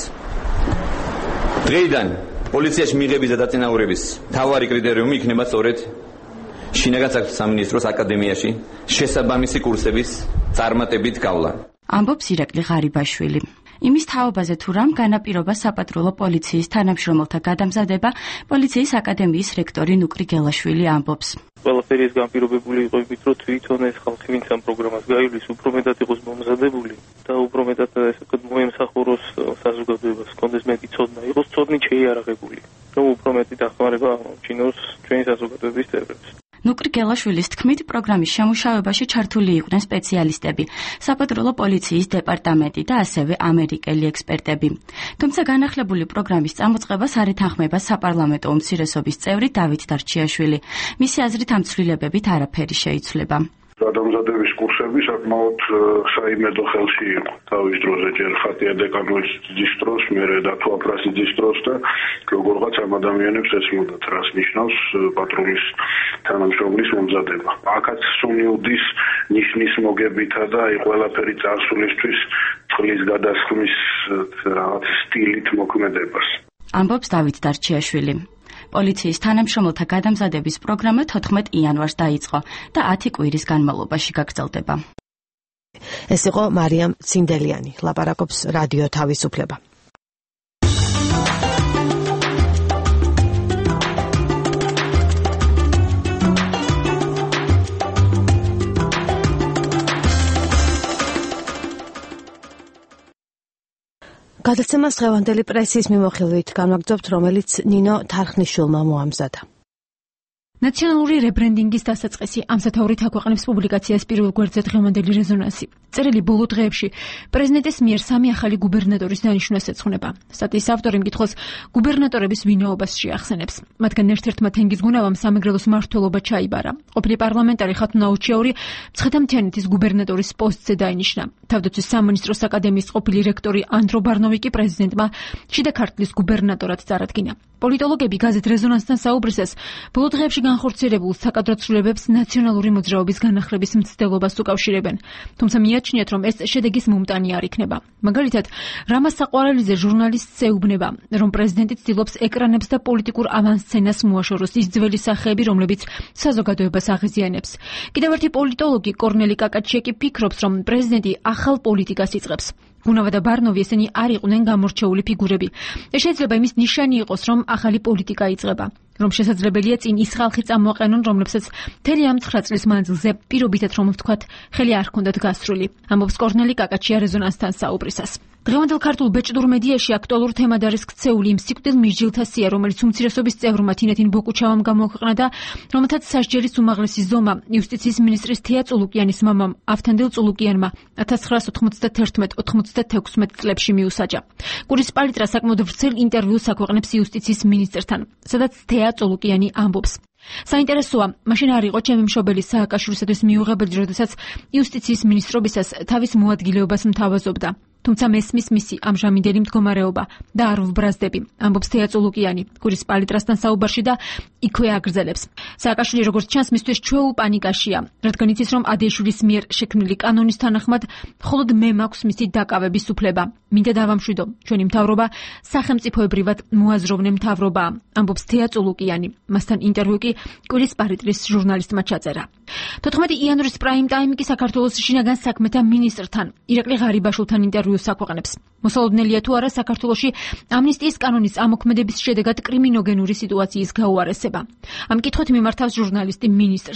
Speaker 22: დღეიდან პოლიციაში მიღების და დაწინაურების მთავარი კრიტერიუმი იქნება სწორედ შინაგან საქმეთა სამინისტროს აკადემიაში შესაბამისი კურსების წარმატებით გავლა.
Speaker 21: ამბობს ირაკლი ღარიბაშვილი. იმის თაობაზე თუ რამ განაპირობა საპატრულო პოლიციის თანამშრომელთა გადამზადება, პოლიციის აკადემიის რექტორი ნუკრი გელაშვილი ამბობს.
Speaker 23: ყველაფერი ეს განპირობებული იყო იმით, რომ თვითონ ეს ხალხი, ვინც ამ პროგრამას გაივლის, უფრო მეტად იყოს მომზადებული და უფრო მეტად მოემსახუროს საზოგადოებას, კონდეს მეტი ცოდნა, იყოს ცოდნით შეიარაღებული, რომ უფრო მეტი დახმარება ჩინოს ჩვენი საზოგადოების წევრებს.
Speaker 21: ნუკრი გელაშვილის თქმით, პროგრამის შემუშავებაში ჩართული იყვნენ სპეციალისტები, საპატრულო პოლიციის დეპარტამენტი და ასევე ამერიკელი ექსპერტები. თუმცა განახლებული პროგრამის წამოწყებას არ ეთანხმება საპარლამენტო უმცირესობის წევრი დავით დარჩიაშვილი. მისი აზრით, ამ ცვლილებებით არაფერი შეიცვლება.
Speaker 24: გადამზადების კურსები საკმაოდ საიმედო ხელში იყო. თავის დროზე ჯერ ხატია დეკანოვის დროს, მერე დათო აფრასიძის დროს და როგორღაც ამ ადამიანებს ესმოდათ, რას ნიშნავს პატრულის თანამშრომლის მომზადება. აქაც სუნიუდის ნიშნის მოგებითა და აი ყველაფერი წარსულისთვის წყლის გადასხმის რაღაც სტილით მოქმედებას.
Speaker 21: ამბობს დავით დარჩიაშვილი. პოლიციის თანამშრომელთა გადამზადების პროგრამა 14 იანვარს დაიწყო და 10 კვირის განმავლობაში გაგრძელდება.
Speaker 1: ეს იყო მარიამ ცინდელიანი, ლაპარაკობს რადიო თავისუფლება. გადაცემას დღევანდელი პრესის მიმოხილვით განვაგრძობთ, რომელიც ნინო თარხნიშვილმა მოამზადა.
Speaker 25: ნაციონალური რებრენდინგის დასაწყისი ამ სათაურით აქვეყნებს პუბლიკაციას პირველ გვერდზე დღევანდელი რეზონანსი. წერილი ბოლო დღეებში პრეზიდენტის მიერ 3 ახალი გუბერნატორის დანიშვნას ეძღვნება. სტატიის ავტორი მკითხველს გუბერნატორების ვინაობას შეახსენებს. მათგან ერთ-ერთმა თენგიზ გუნავამ სამეგრელოს მმართველობა ჩაიბარა. ყოფილი პარლამენტარი ხათუნა უჩიაური მცხეთა-მთიანეთის გუბერნატორის პოსტზე დაინიშნა. თავდაცვის სამინისტროს აკადემიის ყოფილი რექტორი ანდრო ბარნოვი კი პრეზიდენტმა შიდა ქართლის გუბერნატორად წარადგინა. პოლიტოლოგები გაზეთ რეზონანსთან საუბრისას ბოლო დღეებში განხორციელებულ საკადრო ცვლილებებს ნაციონალური მოძრაობის განახლების მცდელობას უკავშირებენ. თუმცა მიაჩნიათ, რომ ეს შედეგის მომტანი არ იქნება. მაგალითად, რამაზ საყვარელიძე ჟურნალისტს ეუბნება, რომ პრეზიდენტი ცდილობს ეკრანებს და პოლიტიკურ ავანსცენას მოაშოროს ის ძველი სახეები, რომლებიც საზოგადოებას აღიზიანებს. კიდევ ერთი პოლიტოლოგი კორნელი კაკაჩია კი ფიქრობს, რომ პრეზიდენტი ახალ პოლიტიკას იწყებს. გუნავა და ბარნოვი ესენი არ იყვნენ გამორჩეული ფიგურები. შეიძლება იმის ნიშანი იყოს, რომ ახალი პოლიტიკა იწყება. რომ შესაძლებელია წინ ის ხალხი წამოაყენონ, რომლებსაც მთელი ამ 9 წლის მანძილზე პირობითად რომ ვთქვათ, ხელი არ ჰქონდათ გასრული. ამბობს კორნელი კაკაჩია რეზონანსთან საუბრისას. დღევანდელ ქართულ ბეჭდურ მედიაში აქტუალურ თემად არის ქცეული იმ სიკვდილ მიჯილთა სია, რომელიც უმცირესობის წევრმა თინეთინ ბოკუჩავამ გამოაქვეყნა და რომელთაც სასჯელის უმაღლესი ზომა იუსტიციის მინისტრის თეა წულუკიანის მამამ ავთანდილ წულუკიანმა 1991-96 წლებში მიუსაჯა. კურის პალიტრა საკმაოდ ვრცელ ინტერვიუს აქვეყნებს იუსტიციის მინისტრთან, სადაც თეა წულუკიანი ამბობს. საინტერესოა, მაშინ არ იყო ჩემი მშობელი სააკაშვილისათვის მიუღებელი, როდესაც იუსტიციის მინისტრობისას თავის მოადგილეობას მთავაზობდა. თუმცა მესმის მისი ამჟამინდელი მდგომარეობა და არ ვბრაზდები, ამბობს თეა წულუკიანი კურის პალიტრასთან საუბარში და იქვე აგრძელებს. სააკაშვილი როგორც ჩანს მისთვის ჩვეულ პანიკაშია, რადგან იცის, რომ ადეიშვილის მიერ შექმნილი კანონის თანახმად მხოლოდ მე მაქვს მისი დაკავების უფლება. მინდა დავამშვიდო, ჩვენი მთავრობა სახელმწიფოებრივად მოაზროვნე მთავრობაა, ამბობს თეა წულუკიანი. მასთან ინტერვიუ კი კურის პალიტრის ჟურნალისტმა ჩაწერა. 14 იანვრის პრაიმ ტაიმი კი საქართველოს შინაგან საქმეთა მინისტრთან ირაკლი ღარიბაშვილთან ინტერვიუს აქვეყნებს. მოსალოდნელია თუ არა საქართველოში ამნისტიის კანონის ამოქმედების შედეგად კრიმინოგენური სიტუაციის გაუარესება. ამ კითხვით მიმართავს ჟურნალისტი მინისტრს.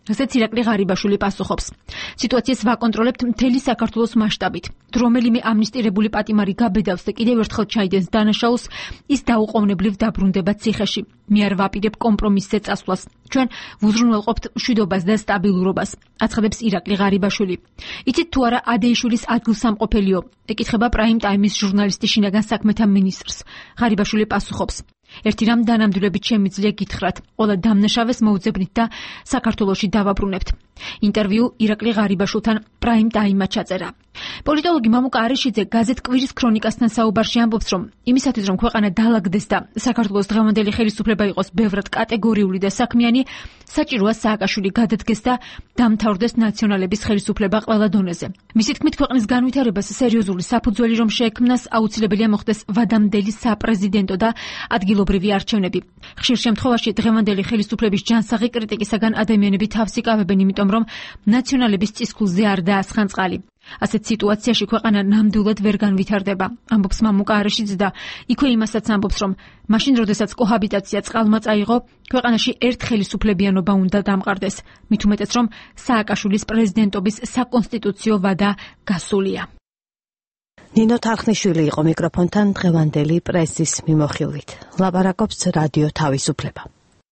Speaker 25: ესეც ირაკლი ღარიბაშვილი პასუხობს. სიტუაციას ვაკონტროლებთ მთელი საქართველოს მასშტაბით. რომელიმე ამნისტირებული პატიმარი გაბედავს და კიდევ ერთხელ ჩაიდენს დანაშაულს, ის დაუყოვნებლივ დაბრუნდება ციხეში. მე არ ვაპირებ კომპრომისზე წასვლას. ჩვენ ვუზრუნველყოფთ მშვიდობას და სტაბილურობას, აცხადებს ირაკლი ღარიბაშვილი. იცით თუ არა ადეიშვილის ადგილსამყოფელიო? ეკითხება პრაიმ ტაიმის ჟურნალისტი შინაგან საქმეთა მინისტრს. ღარიბაშვილი პასუხობს: ერთი რამ დანამდვილებით შემიძლია გითხრათ, ყველა დამნაშავეს მოუძებნით და საქართველოში დავაბრუნებთ. ინტერვიუ ირაკლი ღარიბაშვილთან პრაიმ ტაიმმა ჩაწერა. პოლიტოლოგი მამუკა არეშიძე გაზეთ კვირის ქრონიკასთან საუბარში ამბობს, რომ იმისათვის რომ ქვეყანა დაალაგდეს და საქართველოს დღევანდელი ხელისუფლება იყოს ბევრად კატეგორიული და საქმიანი, საჭიროა სააკაშვილი გადადგეს და დამთავრდეს ნაციონალების ხელისუფლება ყველა დონეზე. მისი თქმით, ქვეყნის განვითარებას სერიოზული საფუძველი რომ შეექმნას, აუცილებელია მოხდეს ვადამდელი საპრეზიდენტო და ადგილობრივი არჩევნები. ხშირ შემთხვევაში დღევანდელი ხელისუფლების ჯანსაღი კრიტიკისაგან ადამიანები თავს იკავებენ, იმიტომ რომ ნაციონალების წისქვილზე არ დაასხან წყალი. ასეთ სიტუაციაში ქვეყანა ნამდვილად ვერ განვითარდება, ამბობს მამუკა არეშიძე და იქვე იმასაც ამბობს, რომ მაშინ როდესაც კოჰაბიტაცია წყალმა წაიღო, ქვეყანაში ერთ ხელისუფლებიანობა უნდა დამყარდეს, მით უმეტეს რომ სააკაშვილის პრეზიდენტობის საკონსტიტუციო ვადა გასულია.
Speaker 1: ნინო თარხნიშვილი იყო მიკროფონთან დღევანდელი პრესის მიმოხილვით. ლაპარაკობს რადიო თავისუფლება.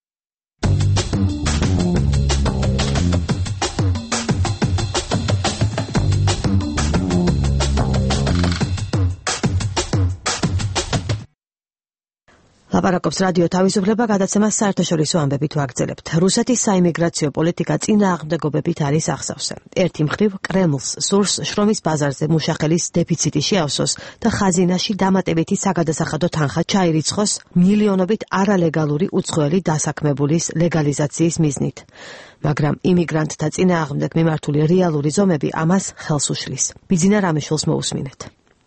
Speaker 1: ლაპარაკობს რადიო თავისუფლება, გადაცემას საერთაშორისო ამბებით ვაგრძელებთ. რუსეთის საიმიგრაციო პოლიტიკა წინააღმდეგობებით არის აღსავსე. ერთი მხრივ კრემლს სურს შრომის ბაზარზე მუშახელის დეფიციტი შეავსოს და ხაზინაში დამატებითი საგადასახადო თანხა ჩაირიცხოს მილიონობით არალეგალური უცხოელი დასაქმებულის ლეგალიზაციის მიზნით. მაგრამ იმიგრანტთა წინააღმდეგ მიმართული რეალური ზომები ამას ხელს უშლის. ბიძინა რამიშვილს მოусმინეთ.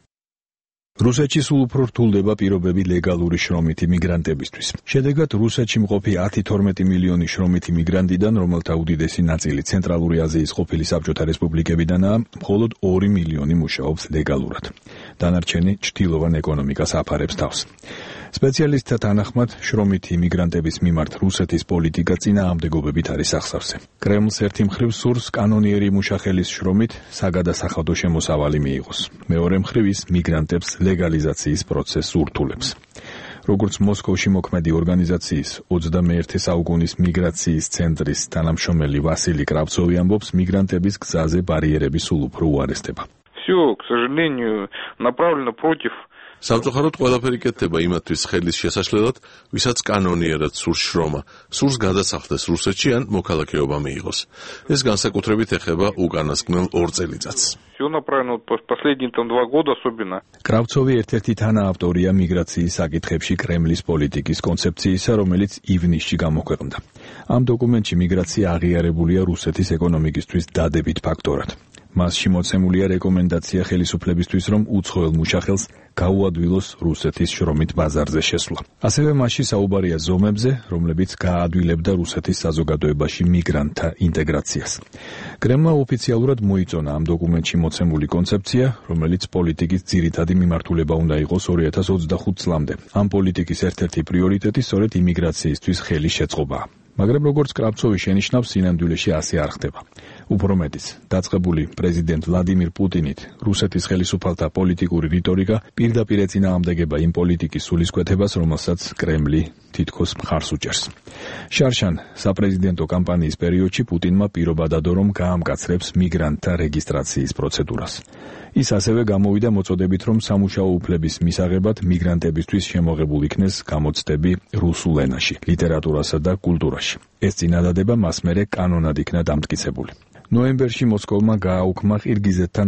Speaker 2: რუსეთში სულ უფრო რთულდება პირობები ლეგალური შრომით იმიგრანტებისთვის. შედეგად რუსეთში მყოფი 10-12 მილიონი შრომით იმიგრანტიდან, რომელთა უდიდესი ნაწილი ცენტრალური აზიის ყოფილი საბჭოთა რესპუბლიკებიდანაა, მხოლოდ 2 მილიონი მუშაობს ლეგალურად. დანარჩენი ჩრდილოვან ეკონომიკას აფარებს თავს. სპეციალისტთა თანახმად, შრომითი იმიგრანტების მიმართ რუსეთის პოლიტიკა წინააღმდეგობებით არის აღსავსე. კრემლს ერთი მხრივ სურს კანონიერი მუშახელის შრომით საგადასახადო შემოსავალი მიიღოს. მეორე მხრივ ის მიგრანტებს ლეგალიზაციის პროცესს ურთულებს. როგორც მოსკოვში მოქმედი ორგანიზაციის 21 საუკუნის მიგრაციის ცენტრის თანამშრომელი ვასილი კრავცოვი ამბობს, მიგრანტების გზაზე ბარიერები სულ უფრო უარესდება.
Speaker 3: Всё, к сожалению, направлено против
Speaker 18: სამწუხაროდ ყველაფერი კეთდება იმათთვის ხელის შესაშლელად, ვისაც კანონიერად სურს შრომა, სურს გადასახლდეს რუსეთში ან მოქალაქეობა მიიღოს. ეს განსაკუთრებით ეხება უკანასკნელ 2 წელიწადს.
Speaker 3: Всё направлено последние 2 года особенно.
Speaker 2: კრავცოვი ერთ-ერთი თანაავტორია მიგრაციის საკითხებში კრემლის პოლიტიკის კონცეფციისა, რომელიც ივნისში გამოქვეყნდა. ამ დოკუმენტში მიგრაცია აღიარებულია რუსეთის ეკონომიკისთვის დადებით ფაქტორად. მასში მოცემულია რეკომენდაცია ხელისუფლებისთვის, რომ უცხოელ მუშახელს გაუადვილოს რუსეთის შრომით ბაზარზე შესვლა. ასევე მასში საუბარია ზომებზე, რომლებიც გააადვილებდა რუსეთის საზოგადოებაში მიგრანტთა ინტეგრაციას. კრემლმა ოფიციალურად მოიწონა ამ დოკუმენტში მოცემული კონცეფცია, რომელიც პოლიტიკის ძირითადი მიმართულება უნდა იყოს 2025 წლამდე. ამ პოლიტიკის ერთ-ერთი პრიორიტეტი სწორედ იმიგრაციისთვის ხელის შეწყობაა. მაგრამ როგორც კრავცოვი შენიშნავს, სინამდვილეში ასე არ ხდება. უფრო მეტიც, დაწყებული პრეზიდენტ ვლადიმირ პუტინით რუსეთის ხელისუფალთა პოლიტიკური რიტორიკა პირდაპირ ეწინააღმდეგება იმ პოლიტიკის სულისკვეთებას, რომელსაც კრემლი თითქოს მხარს უჭერს. შარშან საპრეზიდენტო კამპანიის პერიოდში პუტინმა პირობა დადო, რომ გაამკაცრებს მიგრანტთა რეგისტრაციის პროცედურას. ის ასევე გამოვიდა მოწოდებით, რომ სამუშაო უფლების მისაღებად მიგრანტებისთვის შემოღებულ იქნეს გამოცდები რუსულ ენაში, ლიტერატურასა და კულტურაში. ეს წინადადება მას მერე კანონად იქნა დამტკიცებული. ნოემბერში მოსკოვმა გააუქმა ყირგიზეთთან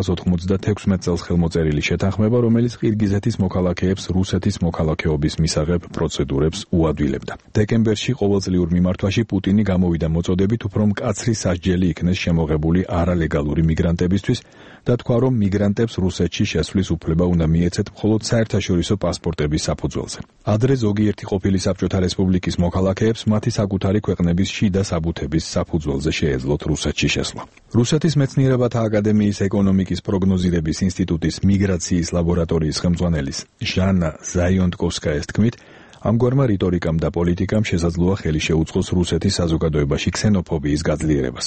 Speaker 2: 1996 წელს ხელმოწერილი შეთანხმება, რომელიც ყირგიზეთის მოქალაქეებს რუსეთის მოქალაქეობის მისაღებ პროცედურებს უადვილებდა. დეკემბერში ყოველწლიურ მიმართვაში პუტინი გამოვიდა მოწოდებით, უფრო მკაცრი სასჯელი იქნეს შემოღებული არალეგალური მიგრანტებისთვის და თქვა, რომ მიგრანტებს რუსეთში შესვლის უფლება უნდა მიეცეთ მხოლოდ საერთაშორისო პასპორტების საფუძველზე. ადრე ზოგიერთი ყოფილი საბჭოთა რესპუბლიკის მოქალაქეებს მათი საკუთარი ქვეყნების შიდა საბუთების საფუძველზე შეეძლოთ რუსეთში შესვლა. რუსეთის მეცნიერებათა აკადემიის ეკონომიკის პროგნოზირების ინსტიტუტის მიგრაციის ლაბორატორიის ხელმძღვანელის ჟანა ზაიონტკოვსკაის თქმით, ამგვარმა რიტორიკამ და პოლიტიკამ შესაძლოა ხელი შეუწყოს რუსეთის საზოგადოებაში ქსენოფობიის გაძლიერებას.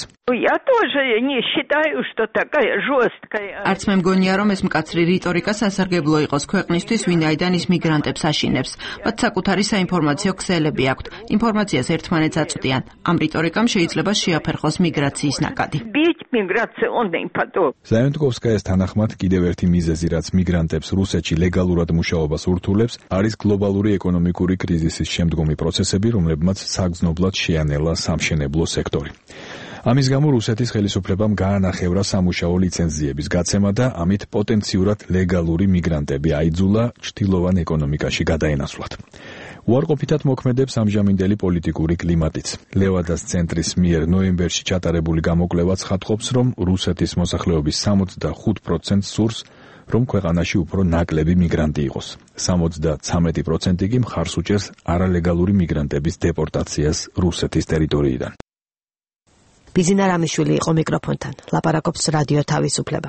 Speaker 5: არც მე მგონია, რომ ეს მკაცრი რიტორიკა სასარგებლო იყოს ქვეყნისთვის, ვინაიდან ის მიგრანტებს აშინებს. მათ საკუთარი საინფორმაციო ქსელები აქვთ. ინფორმაციას ერთმანეთს აწვდიან. ამ რიტორიკამ შეიძლება შეაფერხოს მიგრაციის ნაკადი.
Speaker 2: ზაიანტკოვსკაიას თანახმად კიდევ ერთი მიზეზი, რაც მიგრანტებს რუსეთში ლეგალურად მუშაობას ურთულებს, არის გლობალური ეკონომიკური კრიზისის შემდგომი პროცესები, რომლებმაც საგრძნობლად შეანელა სამშენებლო სექტორი. ამის გამო რუსეთის ხელისუფლებამ გაანახევრა სამუშაო ლიცენზიების გაცემა და ამით პოტენციურად ლეგალური მიგრანტები აიძულა ჩრდილოვან ეკონომიკაში გადაენაცვლათ. უარყოფითად მოქმედებს ამჟამინდელი პოლიტიკური კლიმატიც. ლევადას ცენტრის მიერ ნოემბერში ჩატარებული გამოკვლევა ცხადყოფს, რომ რუსეთის მოსახლეობის 65% სურს, რომ ქვეყანაში უფრო ნაკლები მიგრანტი იყოს. 73% კი მხარს უჭერს არალეგალური მიგრანტების დეპორტაციას რუსეთის ტერიტორიიდან.
Speaker 1: ბიზინა რამიშვილი იყო მიკროფონთან. ლაპარაკობს რადიო თავისუფლება.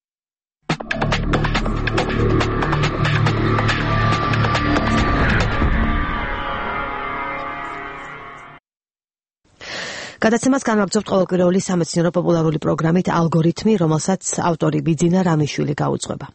Speaker 1: გადაცემას განვაგრძობთ ყოველკვირეული სამეცნიერო პოპულარული პროგრამით ალგორითმი, რომელსაც ავტორი ბიძინა რამიშვილი გაუძღვება.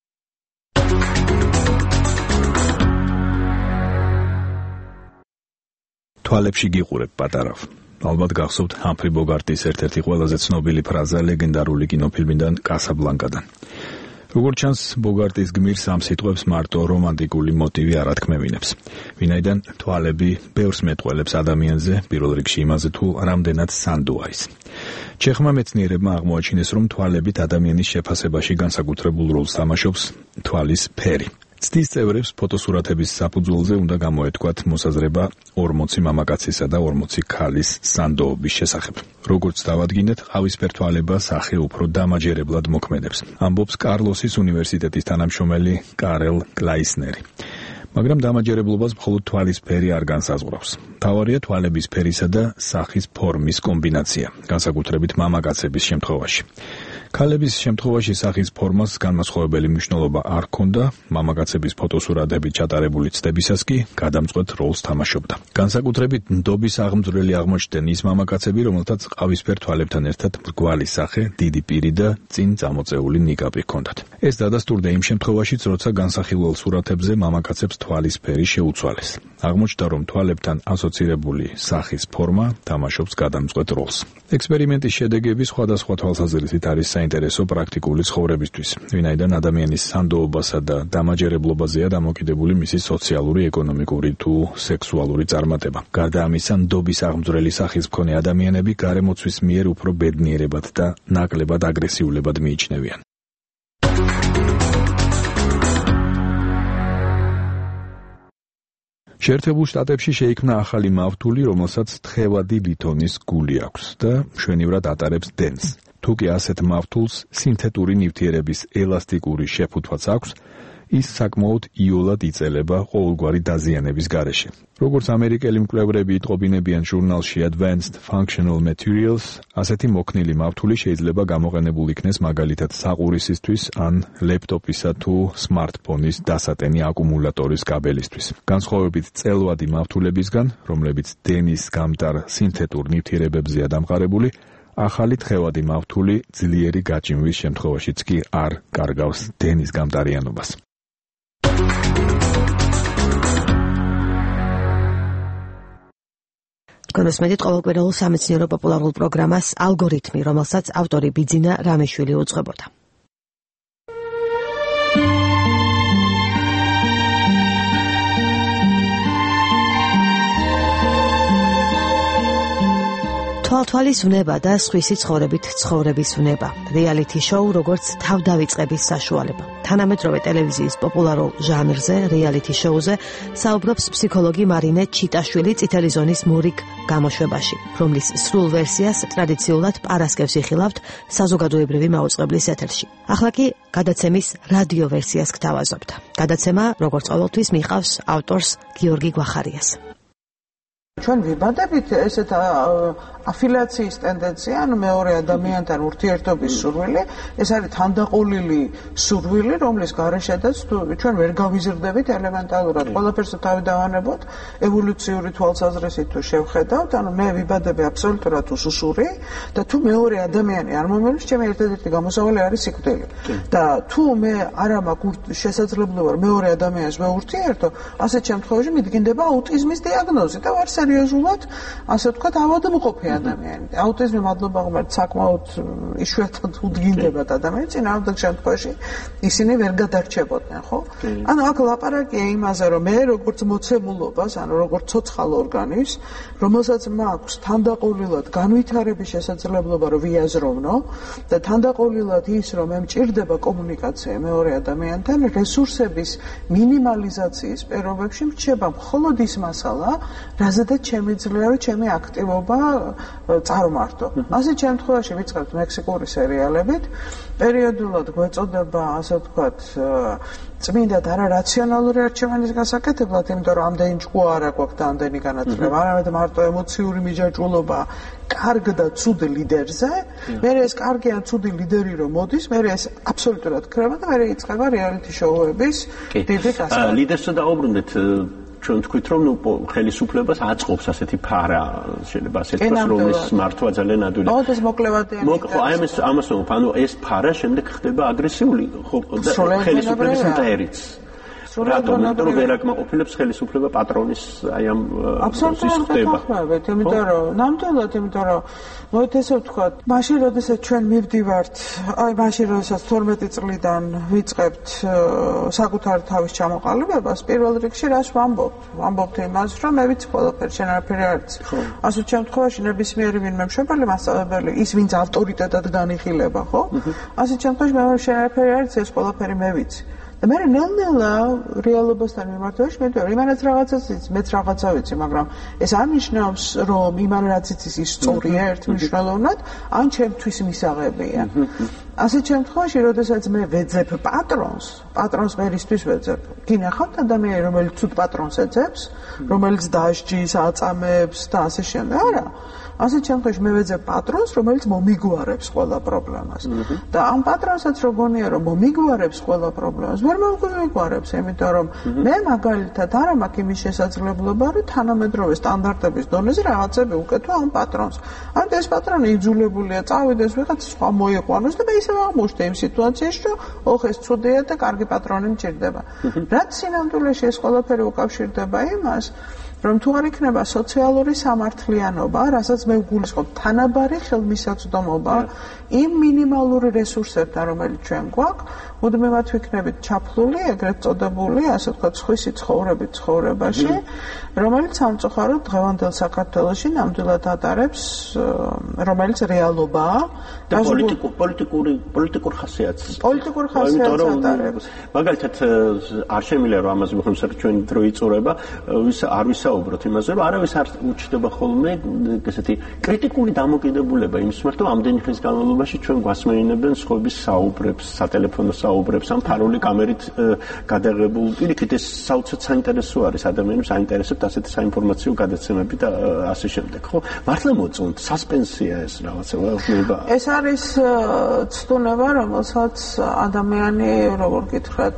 Speaker 2: თვალებში გიყურებ პატარავ. ალბათ გახსოვთ ჰამფრი ბოგარტის ერთ-ერთი ყველაზე ცნობილი ფრაზა ლეგენდარული კინოფილმიდან კასაბლანკადან. როგორც ჩანს, ბოგარტის გმირს ამ სიტყვებს მარტო რომანტიკული მოტივი არ ათქმევინებს. ვინაიდან თვალები ბევრს მეტყველებს ადამიანზე, პირველ რიგში იმაზე თუ რამდენად სანდოა ის. ჩეხმა მეცნიერებმა აღმოაჩინეს, რომ თვალებით ადამიანის შეფასებაში განსაკუთრებულ როლს თამაშობს თვალის ფერი. ცდის წევრებს ფოტოსურათების საფუძველზე უნდა გამოეთქვათ მოსაზრება 40 მამაკაცისა და 40 ქალის სანდოობის შესახებ. როგორც დავადგინეთ, ყავისფერ თვალება სახე უფრო დამაჯერებლად მოქმედებს. ამბობს კარლოსის უნივერსიტეტის თანამშრომელი კარელ კლაისნერი. მაგრამ დამაჯერებლობას მხოლოდ თვალის ფერი არ განსაზღვრავს. მთავარია თვალების ფერისა და სახის ფორმის კომბინაცია, განსაკუთრებით მამაკაცების შემთხვევაში. ქალების შემთხვევაში სახის ფორმას განმასხვავებელი მნიშვნელობა არ ჰქონდა, მამაკაცების ფოტოსურათებით ჩატარებული ცდებისას კი გადამწყვეტ როლს თამაშობდა. განსაკუთრებით ნდობის აღმძვრელი აღმოჩნდნენ ის მამაკაცები, რომელთაც ყავისფერ თვალებთან ერთად მრგვალი სახე, დიდი პირი და წინ წამოწეული ნიკაპი ჰქონდათ. ეს დადასტურდა იმ შემთხვევაშიც, როცა განსახილველ სურათებზე მამაკაცებს თვალის ფერი შეუცვალეს. აღმოჩნდა, რომ თვალებთან ასოცირებული სახის ფორმა თამაშობს გადამწყვეტ როლს. ექსპერიმენტის შედეგები სხვადასხვა თვალსაზრისით არის საინტერესო პრაქტიკული ცხოვრებისთვის, ვინაიდან ადამიანის სანდოობასა და დამაჯერებლობაზეა დამოკიდებული მისი სოციალური, ეკონომიკური თუ სექსუალური წარმატება. გარდა ამისა, ნდობის აღმძვრელი სახის მქონე ადამიანები გარემოცვის მიერ უფრო ბედნიერებად და ნაკლებად აგრესიულებად მიიჩნევიან. შეერთებულ შტატებში შეიქმნა ახალი მავთული, რომელსაც თხევადი ლითონის გული აქვს და მშვენივრად ატარებს დენს. თუ კი ასეთ მავთულს სინთეტური ნივთიერების ელასტიკური შეფუთვაც აქვს, ის საკმაოდ იოლად იწელება ყოველგვარი დაზიანების გარეშე. როგორც ამერიკელი მკვლევრები იტყობინებიან ჟურნალში Advanced Functional Materials, ასეთი მოქნილი მავთული შეიძლება გამოყენებულ იქნეს მაგალითად საყურისისთვის ან ლეპტოპისა თუ სმარტფონის დასატენი აკუმულატორის კაბელისთვის. განსხვავებით წელვადი მავთულებისგან, რომლებიც დენის გამტარ სინთეტურ ნივთიერებებზეა დამყარებული, ახალი თხევადი მავთული ძლიერი გაჭიმვის შემთხვევაშიც კი არ კარგავს დენის გამტარიანობას.
Speaker 1: გონოსმედით ყოველკვირეულ სამეცნიერო პოპულარულ პროგრამას ალგორითმი, რომელსაც ავტორი ბიძინა რამიშვილი უძღვებოდა. თვალთვალის ვნება და სხვისი ცხოვრებით ცხოვრების ვნება. რეალიტი შოუ როგორც თავდავიწყების საშუალება. თანამედროვე ტელევიზიის პოპულარულ ჟანრზე, რეალიტი შოუზე საუბრობს ფსიქოლოგი მარინე ჩიტაშვილი წითელი ზონის მურიგ გამოშვებაში, რომლის სრულ ვერსიას ტრადიციულად პარასკევს იხილავთ საზოგადოებრივი მაუწყებლის ეთერში. ახლა კი გადაცემის რადიო ვერსიას გთავაზობთ. გადაცემა, როგორც ყოველთვის, მიყავს ავტორს გიორგი გვახარიას.
Speaker 4: ჩვენ ვიბადებით ესეთ აფილიაციის ტენდენცია, ანუ მეორე ადამიანთან ურთიერთობის სურვილი, ეს არის თანდაყოლილი სურვილი, რომლის გარეშედაც ჩვენ ვერ გავიზრდებით ელემენტალურად. ყველაფერს თავი დავანებოთ, ევოლუციური თვალსაზრისით თუ შევხედავთ, ანუ მე ვიბადები აბსოლუტურად უსუსური და თუ მეორე ადამიანი არ მომევლს, ჩემი ერთადერთი გამოსავალი არის სიკვდილი. და თუ მე არ მაქვს შესაძლებლობა მეორე ადამიანს ვეურთიერთო, ასეთ შემთხვევაში მიდგინდება აუტიზმის დიაგნოზი და ვარ სერიოზულად, ასე ვთქვათ, ავადმყოფი ადამიანი. აუტიზმი მადლობა ღმერთს საკმაოდ იშვიათად უდგინდებათ ადამიანს, წინააღმდეგ შემთხვევაში ისინი ვერ გადარჩებოდნენ, ხო? ანუ აქ ლაპარაკია იმაზე, რომ მე როგორც მოცემულობას, ანუ როგორც ცოცხალ ორგანიზმს, რომელსაც მაქვს თანდაყოლილად განვითარების შესაძლებლობა, რომ ვიაზროვნო და თანდაყოლილად ის, რომ მე მჭირდება კომუნიკაცია მეორე ადამიანთან, რესურსების მინიმალიზაციის პირობებში მრჩება მხოლოდ ის მასალა, რაზედაც შემიძლია ჩემი აქტივობა წარმართო. ასეთ შემთხვევაში ვიწყებთ მექსიკური სერიალებით, პერიოდულად გვეწოდება, ასე ვთქვათ, წმინდა და არარაციონალური არჩევანის გასაკეთებლად, იმიტომ რომ ამდენი ჭკუა არ აქვს და ამდენი განათლება, არამედ მარტო ემოციური მიჯაჭვულობა კარგ და ცუდ ლიდერზე, მე ეს კარგი ან ცუდი ლიდერი რომ მოდის, მე ეს აბსოლუტურად ქრება და მე იწყება რეალიტი შოუების დიდი გასაკეთება.
Speaker 7: ლიდერსო დაუბრუნდეთ ჩვენ თქვით რომ ხელისუფლებას აწყობს ასეთი ფარა შეიძლება ასე თქვას რომ ეს მართვა ძალიან ადვილი.
Speaker 4: ოღონდ ეს მოკლევადიანი.
Speaker 7: აი ამას ვამბობ, ანუ ეს ფარა შემდეგ ხდება აგრესიული ხო და ხელისუფლების მტერიც. რატომ? იმიტომ რომ ვერ აკმაყოფილებს ხელისუფლება პატრონის აი ამ
Speaker 4: აბსოლუტურად გახმარებით, იმიტომ რომ ნამდვილად, იმიტომ რომ მოით ესე ვთქვათ, მაშინ როდესაც ჩვენ მივდივართ, აი მაშინ როდესაც 12 წლიდან ვიწყებთ საკუთარი თავის ჩამოყალიბებას, პირველ რიგში რას ვამბობთ? ვამბობთ იმას, რომ მე ვიცი ყველაფერი, შენ არაფერი არ იცი. ასეთ შემთხვევაში ნებისმიერი ვინმე მშობელი მასწავლებელი, ის ვინც ავტორიტეტად განიხილება, ხო? ასეთ შემთხვევაში მე შენ არაფერი არ იცი, ეს ყველაფერი მე ვიცი. და მე ნელ-ნელა რეალობასთან მიმართებაში მე ვიტყვი, იმანაც რაღაცას იცი, მეც რაღაცა ვიცი, მაგრამ ეს არ ნიშნავს, რომ იმან რაც იცის ის სწორია ერთმნიშვნელოვნად, ან ჩემთვის მისაღებია. ასეთ შემთხვევაში, როდესაც მე ვეძებ პატრონს ღერისთვის ვეძებ. გინახავთ ადამიანი, რომელიც ცუდ პატრონს ეძებს, რომელიც დასჯის, აწამებს და ასე შემდეგ. არა. ასეთ შემთხვევაში მე ვეძებ პატრონს, რომელიც მომიგوارებს ყველა პრობლემას. და ამ პატრონსაც რო გონია, რომ მომიგوارებს ყველა პრობლემას, ვერ მომიგوارებს, იმიტომ რომ მე მაგალითად არ მაქვს იმის შესაძლებლობა, რომ თანამედროვე სტანდარტების დონეზე რაღაცები უკეთო ამ პატრონს. ამიტომ ეს პატრონი იძულებულია წავიდეს ვიღაც სხვა მოიყვანოს და მე ისევ აღმოჩნდა იმ სიტუაციაში, რომ ოხ ეს ცუდია და კარგი პატრონი მჭირდება. რაც სინამდვილეში ეს ყველაფერი უკავშირდება იმას, რომ თუ არ იქნება სოციალური სამართლიანობა, რასაც მე ვგულისხმობ, თანაბარი ხელმისაწვდომობა იმ მინიმალური რესურსებთან, რომელიც ჩვენ გვაქვს, მუდმივად ვიქნებით ჩაფლული, ეგრეთ წოდებული, ასე ვთქვათ, სხვისი ცხოვრებით ცხოვრებაში, რომელიც სამწუხაროდ დღევანდელ საქართველოში ნამდვილად ატარებს, რომელიც რეალობაა
Speaker 7: და პოლიტიკურ ხასიათს.
Speaker 4: პოლიტიკურ ხასიათს ატარებს.
Speaker 7: მაგალითად, არ შემიძლია რომ ამაზე ვიხმოთ, ჩვენ დრო იწურება, არ ვისაუბროთ იმაზე, რომ არავის არ უჩნდება ხოლმე ესეთი კრიტიკული დამოკიდებულება იმის მიმართ, რომ ამდენი ხნის განმავლობაში ჩვენ გვასმეინებდნენ სხვების საუბრებს, სატელეფონო საუბრებს, ამ ფარული კამერით გადაღებულ. პირიქით ეს საოცრად საინტერესო არის, ადამიანებს აინტერესებთ ასეთი საინფორმაციო გადაცემები და ასე შემდეგ, ხო? მართლა მოწონთ, სასპენსია ეს რაღაცა, ველნება.
Speaker 4: ეს არის ცდუნება, რომელსაც ადამიანი, როგორ გითხრათ,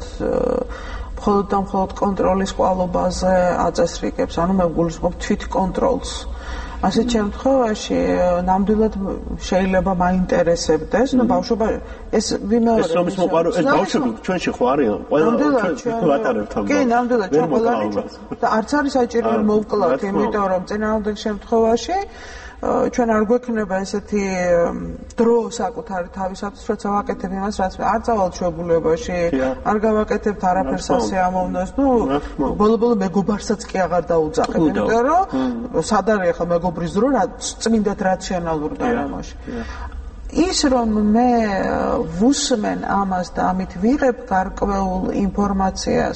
Speaker 4: მხოლოდ და მხოლოდ კონტროლის ყვალობაზე აწესრიგებს, ანუ მე ვგულისხმობ თვითკონტროლს. ასეთ შემთხვევაში ნამდვილად შეიძლება მაინტერესებდეს, ну ბავშვობა ეს ვიმეორებ.
Speaker 7: ეს რომის მოყარო, ეს ბავშვები ჩვენში ხო არიან? ყველა ვატარებთ ამ.
Speaker 4: კი, ნამდვილად ჩვენ ყველანი და არც არის საჭირო რომ მოვკლავთ, იმიტომ რომ წინააღმდეგ შემთხვევაში ჩვენ არ გვექნება ესეთი დრო საკუთარი თავისათვის, როცა ვაკეთებ იმას, რაც არ წავალ ჩვეულებაში, არ გავაკეთებთ არაფერს ასე ამოვნოს, ბოლო-ბოლო მეგობარსაც კი აღარ დაუძახებ, იმიტომ რომ სად არის ახლა მეგობრის დრო, წმინდად რაციონალურ გარემოში. ის რომ მე ვუსმენ ამას და ამით ვიღებ გარკვეულ ინფორმაციას,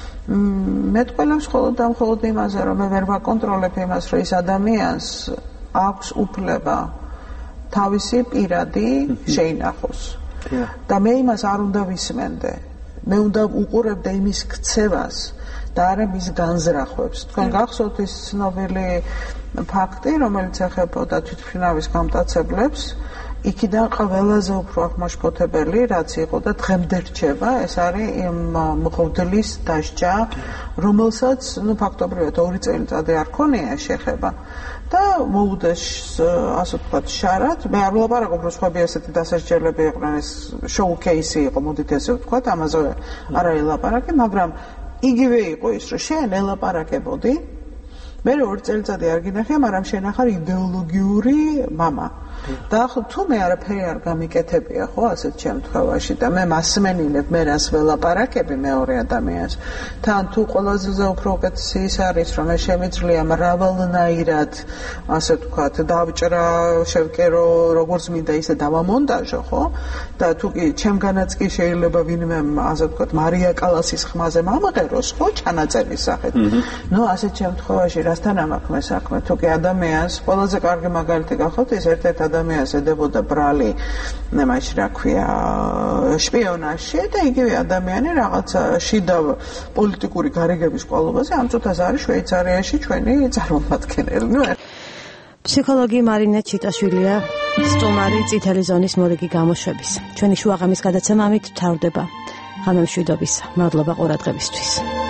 Speaker 4: მეტყველებს მხოლოდ და მხოლოდ იმაზე, რომ მე ვერ ვაკონტროლებ იმას, რომ ის ადამიანს აქვს უფლება თავისი პირადი შეინახოს. და მე იმას არ უნდა ვისმენდე. მე უნდა უყურებდე იმის ქცევას და არა მის განზრახვებს. თქვენ გახსოვთ ის ცნობილი ფაქტი, რომელიც ეხებოდა თვითმფრინავის გამტაცებლებს, იქიდან ყველაზე უფრო აღმაშფოთებელი რაც იყო და დღემდე რჩება, ეს არის იმ მღვდლის დასჯა, რომელსაც ფაქტობრივად 2 წელიწადი არ ქონია შეხება. და მოუდეს ასე ვთქვათ შარად, მე არ ვლაპარაკობ რომ სხვები ასეთი დასასჯელები იყვნენ, ეს შოუ კეისი იყო, მოდით ესე ვთქვათ, ამაზე არ არის ლაპარაკი, მაგრამ იგივე იყო ის, რომ შენ ელაპარაკებოდი, მე 2 წელიწადი არ გინახია, მაგრამ შენ ახარ იდეოლოგიური მამა. და თუ მე არაფერი არ გამიკეთებია, ხო, ასეთ შემთხვევაში და მე მასმენინებ, მე რას ველაპარაკები მეორე ადამიანს. თან თუ ყველაზე უფრო უკეთესი ის არის, რომ მე შემიძლია მრავალნაირად, ასე ვთქვათ, დავჭრა, შევკერო, როგორც მინდა ისე დავამონტაჟო, ხო? და თუ კი ჩემგანაც კი შეიძლება ვინმე, ასე ვთქვათ, მარია კალასის ხმაზე მომღეროს, ხო, ჩანაწერის სახით. ნუ ასეთ შემთხვევაში რასთან ამაქვს საქმე? თუ კი ადამიანს ყველაზე კარგი მაგალითი გახოთ, ის ერთ-ერთი ადამიანს ედებოდა ბრალი, ნემაში რა ქვია, შპიონაჟში და იგივე ადამიანი რაღაცა შიდა პოლიტიკური გარიგების კვალობაზე ამ წუთას არის შვეიცარიაში ჩვენი წარმომადგენელი. ნუ
Speaker 1: ფსიქოლოგი მარინა ჩიტაშვილია, სტუმარი წითელი ზონის მორიგი გამოშვების. ჩვენი შუაღამის გადაცემა ამით მთავრდება. ღამემშვიდობის. მადლობა ყურადღებისთვის.